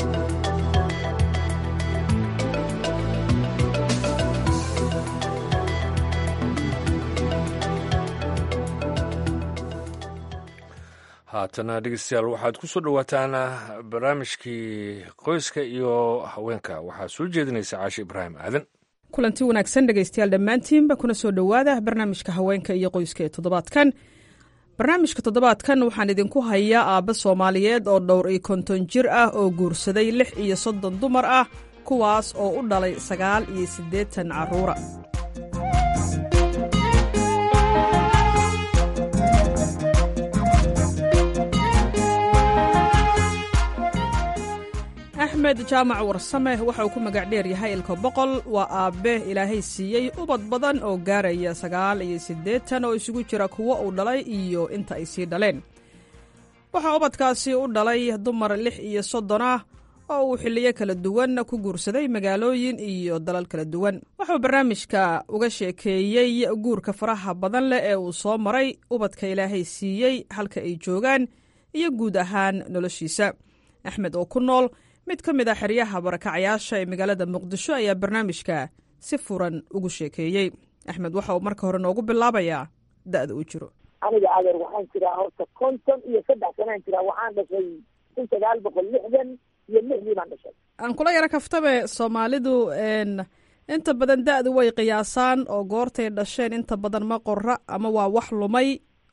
haatana dhegeystayaal waxaad ku soo dhowaataan barnaamijkii qoyska iyo haweenka waxaa soo jeedinaysa caashi ibraahim aadan. kulanti wanaagsan dhegeystayaal dhammaantiinba kuna soo dhowaada barnaamijka haweenka iyo qoyska ee toddobaadkan. barnaamijka toddobaadkan waxaan idinku hayaa aabba soomaaliyeed oo dhowr iyo konton jir ah oo guursaday lix iyo soddon dumar ah kuwaas oo u dhalay sagaal iyo siddeetan carruura. axmed jaamac warsame waxa uu ku magac dheer yahay ilka boqol. waa aabbe ilaahay siiyey ubad badan oo gaaraya sagaal iyo siddeetan oo isugu jira kuwo uu dhalay iyo inta ay sii dhaleen. waxaa ubadkaasi u dhalay dumar lix iyo soddon ah oo uu xilliyo kala duwan ku guursaday magaalooyin iyo dalal kala duwan. wuxuu barnaamijka uga sheekeeyey guurka faraha badan leh ee uu soo maray, ubadka ilaahay siiyey, halka ay joogaan iyo guud ahaan noloshiisa. axmed oo ku nool mid ka mid a xeryaha barakacayaasha ee magaalada muqdisho ayaa barnaamijka si furan ugu sheekeeyey. axmed waxa uu marka hore noogu bilaabayaa da'da uu jiro. aniga adeer waxaan jiraa horta konton iyo saddex sanaan jiraa. waxaan dhashay kun sagaal boqol lixdan iyo lixdii baan dhashay. aan kula yaro kaftame soomaalidu inta badan da'du way qiyaasaan oo goortay dhasheen inta badan ma qorra ama waa wax lumay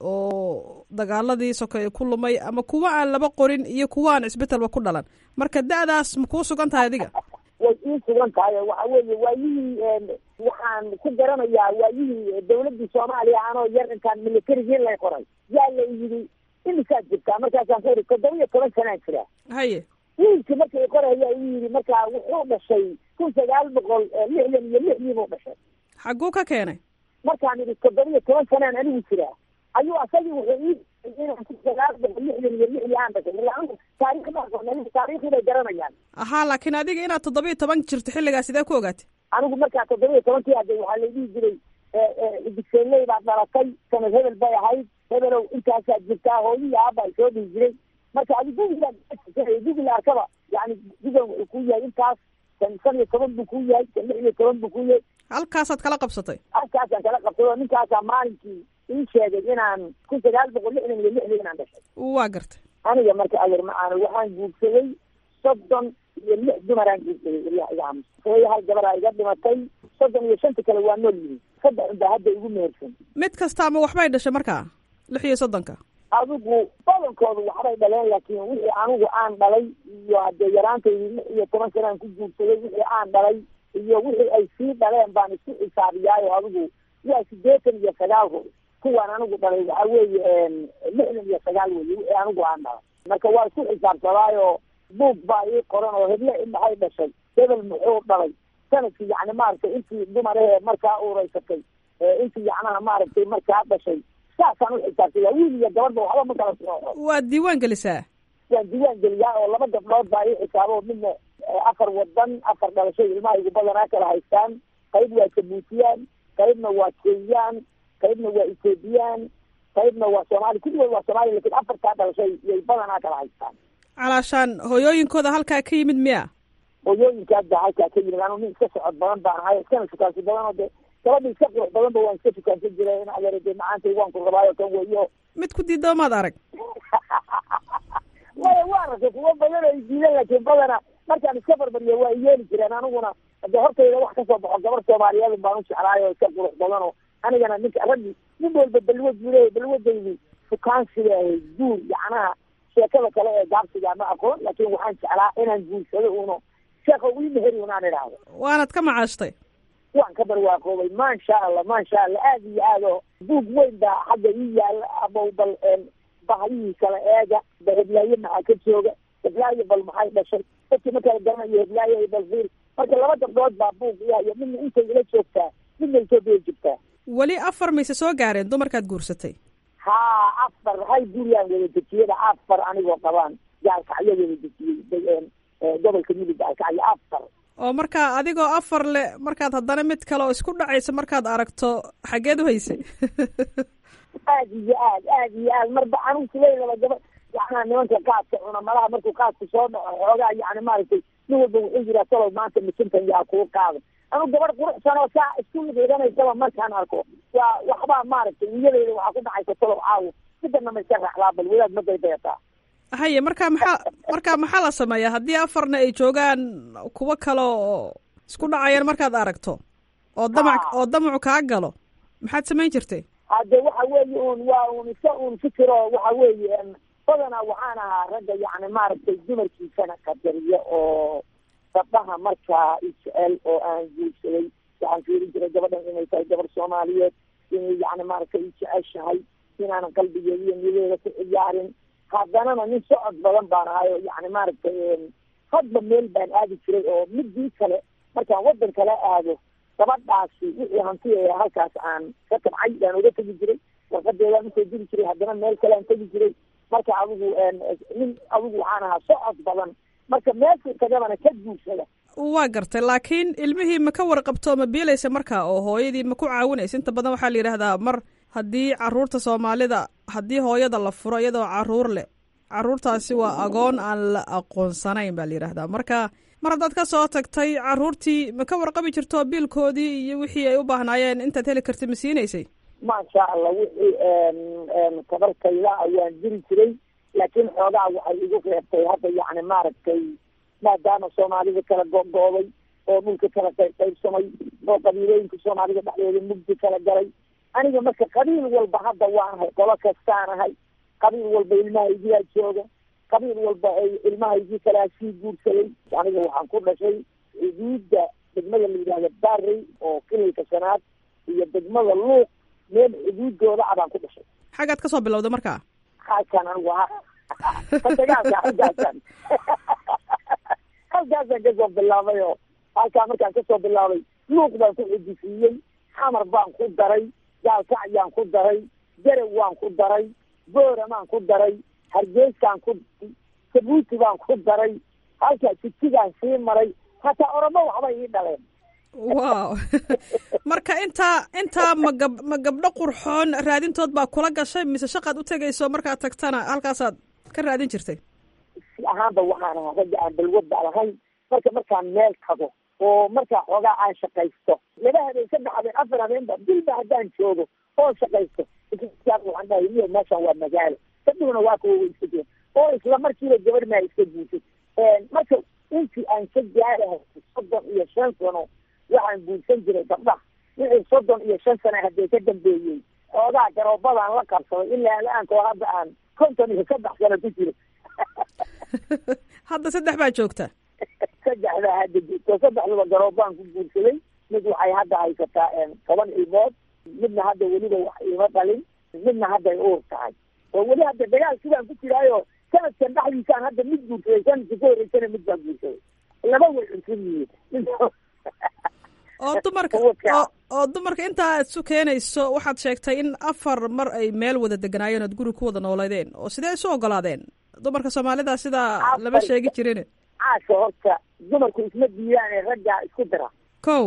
oo dagaaladii sokeeye ku lumay ama kuwa aan laba qorin iyo kuwa aan isbetelba ku dhalan. marka da'daas ma kuu sugan tahay adiga? way ii sugan tahay. waxa weeye waayihii waxaan ku garanayaa waayihii dawladdii soomaaliya anoo yar intaan militarigii lay qoray yaa la yidhi imisaad jirtaa markaasaan ku iri toddoba iyo toban sanaan jiraa. haye wiilkii markay qorayaa uu yidhi markaa wuxuu dhashay kun sagaal boqol lixdan iyo lixdii buu dhashay. xagguu ka keenay? markaan idhi toddoba iyo toban sanaan anigu jiraa ayuu asagii wuxuu ii inaan ku sagaal boqol lixdan iyo lixdii aan dhashay. anigu taariikh ma aqoon, taariikhdii bay garanayaan. ahaa laakiin adiga inaad toddoba iyo toban jirto xilligaa sidee ku ogaatay? anigu markaa toddoba iyo tobankii hadde waxaa la dhihi jiray digseeley baad dhalatay, sanad hebel bay ahayd, hebelow intaasaad jirtaa, hooyihii aabba ay soo dhihi jiray. marka adi gugila gugila arkaba yani gugan wuxuu ku yahay intaas, kan shan iyo toban buu ku yahay, kan lix iyo toban buu ku yahay. halkaasaad kala qabsatay? halkaasaan kala qabsay oo ninkaasaa maalinkii ii sheegay inaan kun sagaal boqol lixdan iyo lixdii inaan dhashay. waa gartay. aniga marka adeer ma-aana waxaan guursaday soddon iyo lix dumaraan guursaday. ilaa iga aamus hooyahay gabaraa iga dhimatay, soddon iyo shanta kale waa nool yihiin. saddex unbaa hadda igu mehersan. mid kasta ama waxbay dhashay markaa lix iyo soddonka? adigu badankoodu waxbay dhaleen, laakiin wixii anigu aan dhalay iyo haddee yaraantaydii lix iyo toban sanaan ku guursaday wixii aan dhalay iyo wixii ay sii dhaleen baan isku xisaabiyaayo adigu waa siddeetan iyo sagaal ru kuwaan anigu dhalay waxaa weeye lixdan iyo sagaal weye wixii anigu aan dhalay. marka waa isku xisaabsadaayo buug baa ii qoran oo heble indhahay dhashay, hebel muxuu dhalay sanadkii yani maaragtay intii dumarahee markaa uuraysatay, intii yacnaha maaragtay markaa dhashay saasaan u xisaabtaya. wiil iyo gabadhba waxba ma kala soo. waad diiwaan gelisaa? waan diiwaan geliyaa oo laba gabdhood baa ii xisaabo midna afar wadan afar dhalasho ilmahaygu badanaa kala haystaan qayb waa jabuutiyaan qaybna waa kenyaan qaybna waa ethoobiyan qaybna waa soomaali kulligood waa soomaaliya lakin afartaa dhalashay yay badanaa kala haystaan. calaashaan hooyooyinkooda halkaa ka yimid miya? hooyooyinkaas baa halkaa ka yimid anu nin iska socod badan baan ahay iskana shukaansi badan oo de gabadha iska qurux badanba waan iska shukaansan jiray in adeer de macaantay waan ku rabaayo kan weeyo mid ku diidoo maad arag maya waa arkay kuwa badan ay diidan laakiin badana markaan iska barbariyo waa yeeli jireen aniguna de hortayda wax kasoo baxo gabar soomaaliyeed baan u jeclaay oo iska qurux badan oo anigana ninka raggi nin walba balwad bule balwadaydi shukaansiga ahayd guur yacnaha sheekada kale ee gaabsiga ma aqoon laakiin waxaan jeclaa inaan guursado uno sheeko ii meheri unaan idhaahdo. waanad ka macaashtay? waan ka barwaaqoobay maasha allah maasha allah aad iyo aad oo buug weyn baa xagga ii yaala abow bal bahayihii kala eega ba heblaaye maxaa ka jooga heblaaye bal maxay dhashay dadkii ma kala garanayo heblaaye bal fiir marka laba gabdhood baa buug iyahayo midna intay ila joogtaa midna Itoobiya joogtaa. weli afar mayse soo gaareen dumarkaad guursatay? haa afar hay guriyaan wada dejiyada afar anigoo qabaan gaalkacyo wada dejiyey gobolka midig gaalkacyo afar. oo markaa adigoo afar le markaad haddana mid kale oo isku dhacaysa markaad aragto xaggeed u haysay? aad iyo aad aad iyo aad marba anigu silaylaba gaba yacnaa nimanka qaadka cuna malaha markuu qaadku soo dhaco xoogaa yacni maaragtay nin walba wuxuu yiraa salow maanta misintan yaa kuu qaada anigu gabadh quruxsan oo saa isku midhiganaysaba markaan arko waa waxbaa maaragtay niyadeyda waxaa ku dhacaysa salow caawo midana ma iska raacdaa bal wadaad ma daydayataa. haye markaa maxaa markaa maxaa la sameeyaa haddii afarna ay joogaan kuwo kale oo isku dhacayaan markaad aragto oo damac oo damacu kaa galo maxaad samayn jirtay? hade waxa weeye un waa un iska un fikiro waxa weeye badanaa waxaan ahaa ragga yacni maaragtay dumarkiisana qadariya oo gabdhaha markaa isjecel oo aan guursaday waxaan fiirin jiray gabadhan inay tahay gabar soomaaliyeed inay yacni maaragtay ijeceshahay inaanan qalbigeeda iyo niyadeeda ku ciyaarin haddanana nin socod badan baan ahay oo yacni maaragtay hadba meel baan aadi jiray oo midii kale markaan waddan kale aado gabadhaasi wixii hanti ee halkaas aan ka tabcay baan uga tegi jiray warqadeedaan usoo diri jiray haddana meel kale aan tegi jiray marka adigu nin adigu waxaan ahaa socod badan marka meeshii tagabana ka guursada. waa gartay laakiin ilmihii ma ka warqabto ma biilaysa marka oo hooyadii ma ku caawinaysa? inta badan waxaa la yidhaahdaa mar haddii caruurta soomaalida haddii hooyada la furo iyadoo caruur leh caruurtaasi waa agoon aan la aqoonsanayn baa la yidhaahdaa marka mar haddaad ka soo tagtay caruurtii ma ka warqabi jirto biilkoodii iyo wixii ay u baahnaayeen intaad heli kartay ma siinaysay? maasha allah wixii tabarkayda waan diri jiray laakiin xoogaa waxay igu reebtay hadda yacni maaragtay maadaama soomaalida kala go'gooday oo dhulka kala qaybqaybsamay oo qabiilooyinka soomaalida dhexdooda mugdi kala galay aniga marka qabiil walba hadda waan ahay qolo kastaan ahay qabiil walba ilmahaygiyaa jooga qabiil walba ay ilmahaygii kalaa sii guursaday aniga waxaan ku dhashay xuduudda degmada la yidhahda barrey oo kilalka shanaad iyo degmada luuq meel xuduudooda ah baan ku dhashay. xaggaad kasoo bilowday markaa? halkaan anigu ha katagaalka halkaasaan halkaasaan kasoo bilaabay oo halkaa markaan kasoo bilaabay luuq baan ku xudisiiyey xamar baan ku daray gaalkacyaan ku daray garow waan ku daray booramaan ku daray hargeyskaan ku daray sabuuti baan ku daray halkaa jigjigaan sii maray hataa oromo waxbay ii dhaleen. wow marka intaa intaa ma gab ma gabdho qurxoon raadintood baa kula gashay mise shaqaad u tegayso markaad tagtana halkaasaad ka raadin jirtay? si ahaanba waxaan ahaa ragga aan balwadda lahayn marka markaan meel tago oo markaa xoogaa aan shaqaysto laba habeen saddex habeen afar habeenba dilba haddaan joogo oo shaqaysto waxaan dhahay miyo meeshaan waa magaalo kadibna waa kuwa way iska jeen oo isla markiiba gabar maa iska guursay marka intii aan ka gaarahay soddon iyo shan sano waxaan guursan jiray gabdhaha wixii soddon iyo shan sano haddee ka dambeeyey xoogaa garoobadaan la qabsaday ilaa la-aankoo hadda aan konton iyo saddex sano ku jiro. hadda saddex baa joogta? saddexdaa hadda joogto saddexdaba garoobaan ku guursaday mid waxay hadda haysataa toban ilmood midna hadda weliba wax iima dhalin midna hadday uur tahay oo weli hadda dagaal sidaan ku jiraayo sanadkan dhexdiisaan hadda mid guursaday sanadka ka horeysana mid baan guursaday laba way cunsan yihiin oo dumarka oo dumarka intaa aad isu keenayso waxaad sheegtay in afar mar ay meel wada deganaayeen ood guri ku wada nooleedeen oo sidee isu ogolaadeen dumarka soomaalida sidaa lama sheegi jirin. caasha horta dumarku isma diidaane raggaa isku dira. kow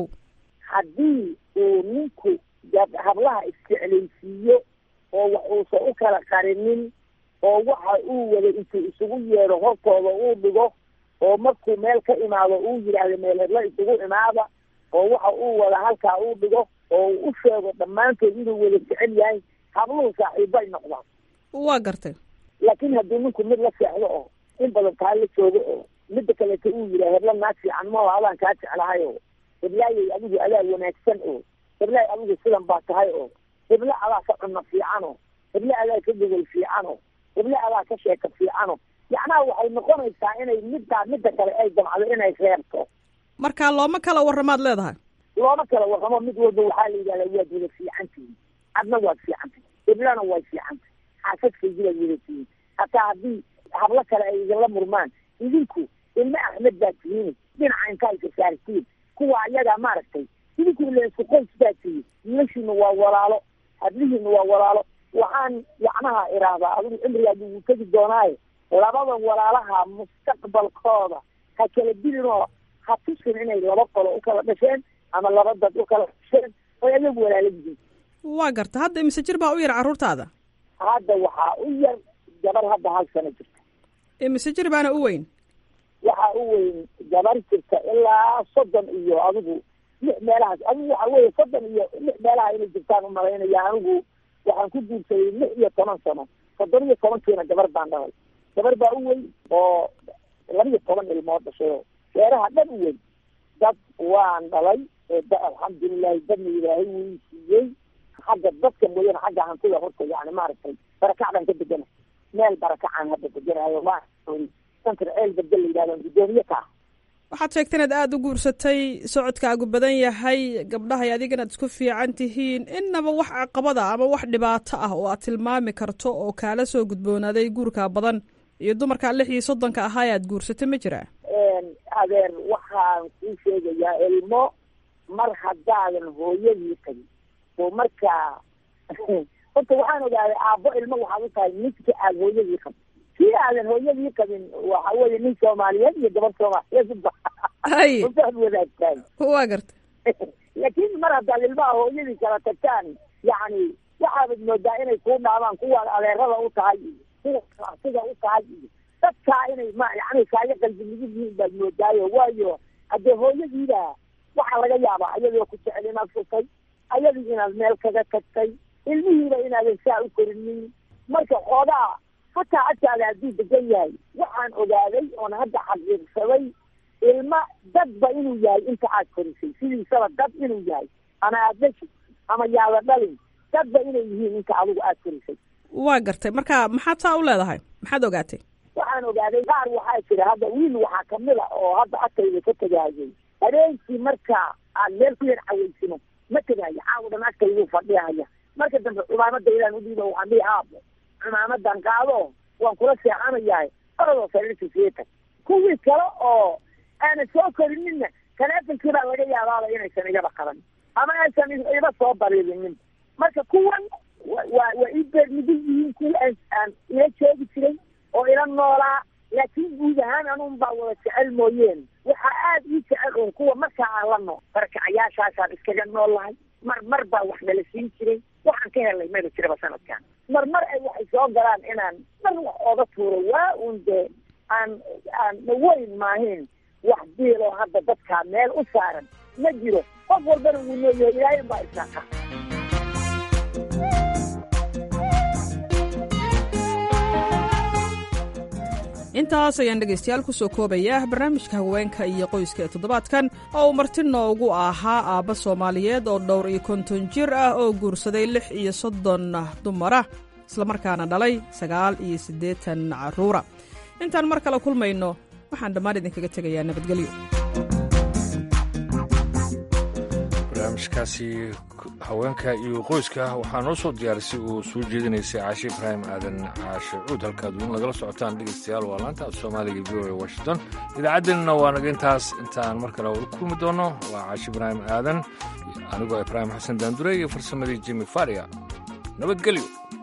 haddii uu ninku hablaha isjeclaysiiyo oo wax uusan u kala qarinin oo waxa uu wada intuu isugu yeedho hortooda uu dhigo oo markuu meel ka imaado uu yidhaahdo meel hebla isugu imaada oo waxa uu wada halkaa uu dhigo oo uu u sheego dhammaantood inuu wada jecel yahay habluhu saaxiibbay noqdaan. waa gartay. laakiin haddii ninku mid la seexdo oo in badan kaa la joogo oo midda kaleeto uu yidhaha hebla naag fiican moo adaan kaa jeclahay oo heblaayay adigu adaa wanaagsan oo heblaay adigu sidan baa tahay oo hebla adaa ka cunno fiican oo hebla adaa ka gogol fiican oo hebla adaa ka sheeka fiican oo yacnaha waxay noqonaysaa inay middaa midda kale ay damcdo inay reebto. marka looma kala warramaad leedahay. looma kala warramo mid walba waxaa la yidhahdaa waad wada fiicantihin adna waad fiicantahy heblana waad fiicantahy xaasadkaygi waad wada tihiin hataa haddii hablo kale ay idinla murmaan idinku ilma axmed baa tihiin dhinaca intaa isasaartiin kuwa ayagaa maaragtay idinku ila isku qoys baa tihiin wiilashiina waa walaalo hadlihiina waa walaalo waxaan yacnaha iraahdaa adigu cimrigaad ugu tegi doonaaye labada walaalaha mustaqbalkooda ha kala dilin oo ha tusin inay laba qolo u kala dhasheen ama laba dad u kala dhasheen oy ayagu walaalo yihiin. waa garta hadda imise jir baa u yar carruurtaada? hadda waxaa u yar gabar hadda hal sano jirta. imise jir baana u weyn? waxaa u weyn gabar jirta ilaa soddon iyo adigu lix meelahaas adigu waxa weeye soddon iyo lix meelaha inay jirtaan umalaynaya anigu waxaan ku guursaday lix iyo toban sano soddon iyo tobankiina gabar baan dhalay. gabar baa u weyn oo laba iyo toban ilmood dhashay reeraha dhan u weyn dad waan dhalay da alxamdulilahi dadna ilaahay wuu siiyey xagga dadka mooyane xagga hantida horta yani maaragtay barakacdan ka degana meel barakacaan hadda deganayo ma santar ceel bedel la yidhahdo gudoomiye ka ah. waxaad sheegtay inaad aada u guursatay socodkaagu badan yahay gabdhahay adigana ad isku fiican tihiin innaba wax caqabada ama wax dhibaato ah oo aad tilmaami karto oo kaala soo gudboonaaday guurkaa badan iyo dumarkaa lix iyo soddonka ahaa aad guursatay ma jiraa? adeer waxaan kuu sheegayaa ilmo mar haddaadan hooyadii qabin oo markaa horta waxaan ogaaday aabbo ilmo waxaad u tahay midka aad hooyadii qabin kii aadan hooyadii qabin waxa weeye nin soomaaliyeed iyo gabar soomaaliyeed usaad wadaagtaan. waa garta. laakiin mar haddaad ilmaha hooyadii kala tagtaan yani waxaabad moodaa inay kuu dhaabaan kuwaad adeerada u tahay iyo kuwa ganacsiga u tahay iyo dadkaa inay ma yani kaaga qalbi ligid yihiin baad moodaayo waayo haddee hooyadiida waxaa laga yaabaa ayadoo ku jecel inaad furtay ayadii inaad meel kaga tagtay ilmihiiba inaadan saa u korinin marka xoogaa hataa agtaada hadduu degan yahay waxaan ogaaday oon hadda xaqiiqsaday ilma dadba inuu yahay inta aad korisay sidiisaba dad inuu yahay ama aad dashi ama yaada dhalin dadba inay yihiin inta adigu aad korisay. waa gartay marka maxaad saa u leedahay maxaad ogaatay? waxaan ogaaday qaar waxaa jira hadda wiil waxaa kamid a oo hadda agtayda ka tagaayay habeenkii marka aad meel ku yar caweysino ma tegaayo caawa dhan agtayduu fadhiyahaya marka dambe cumaamadaydaan udhiiba waxaan dhihi aabo cumaamadan qaado waan kula seexanayahay oradoo sariirtiisiyata kuwii kale oo aanan soo korinina taleefonkii baa laga yaabaaba inaysan igaba qaban ama aysan iba soo bariirinin marka kuwan waa waa ii beernigil yihiin kuwa aan aan ila joogi jiray oo ila noolaa laakiin guud ahaan anun baa wada jecel mooyeen waxaa aada ii jecel un kuwa markaa aan la nool barakacayaashaasaan iskaga nool lahay mar mar baa wax nala siin jiray waxaan ka helnay mayba jiraba sanadkan mar mar ay waxay soo galaan inaan mar wax ooga tuuro waa un dee aan aan naweyn maahayn wax diiloo hadda dadkaa meel u saaran ma jiro qof walbana wuu leeyahay ilaahay baa isaaqa. intaas ayaan dhegaystayaal ku soo koobaya barnaamijka haweenka iyo qoyska ee toddobaadkan oo uu marti noogu ahaa aabba soomaaliyeed oo dhowr iyo konton jir ah oo guursaday lix iyo soddon dumara islamarkaana dhalay sagaal iyo siddeetan carruura. intaan mar kale kulmayno waxaan dhammaan idinkaga tegayaa nabadgelyo. barnaamijkaasi haweenka iyo qoyska waxaa noo soo diyaarisay uu soo jeedinaysay caashi ibraahim aadan caashe cuud halkaad weyn lagala socotaan dhegaystayaal waa laanta af soomaaliga v o a washington idaacaddeenna waa naga intaas intaan mar kale wada kulmi doono waa caashi ibraahim aadan anigoo ibraahim xasan daandure iyo farsamadii jimi faria nabadgelyo.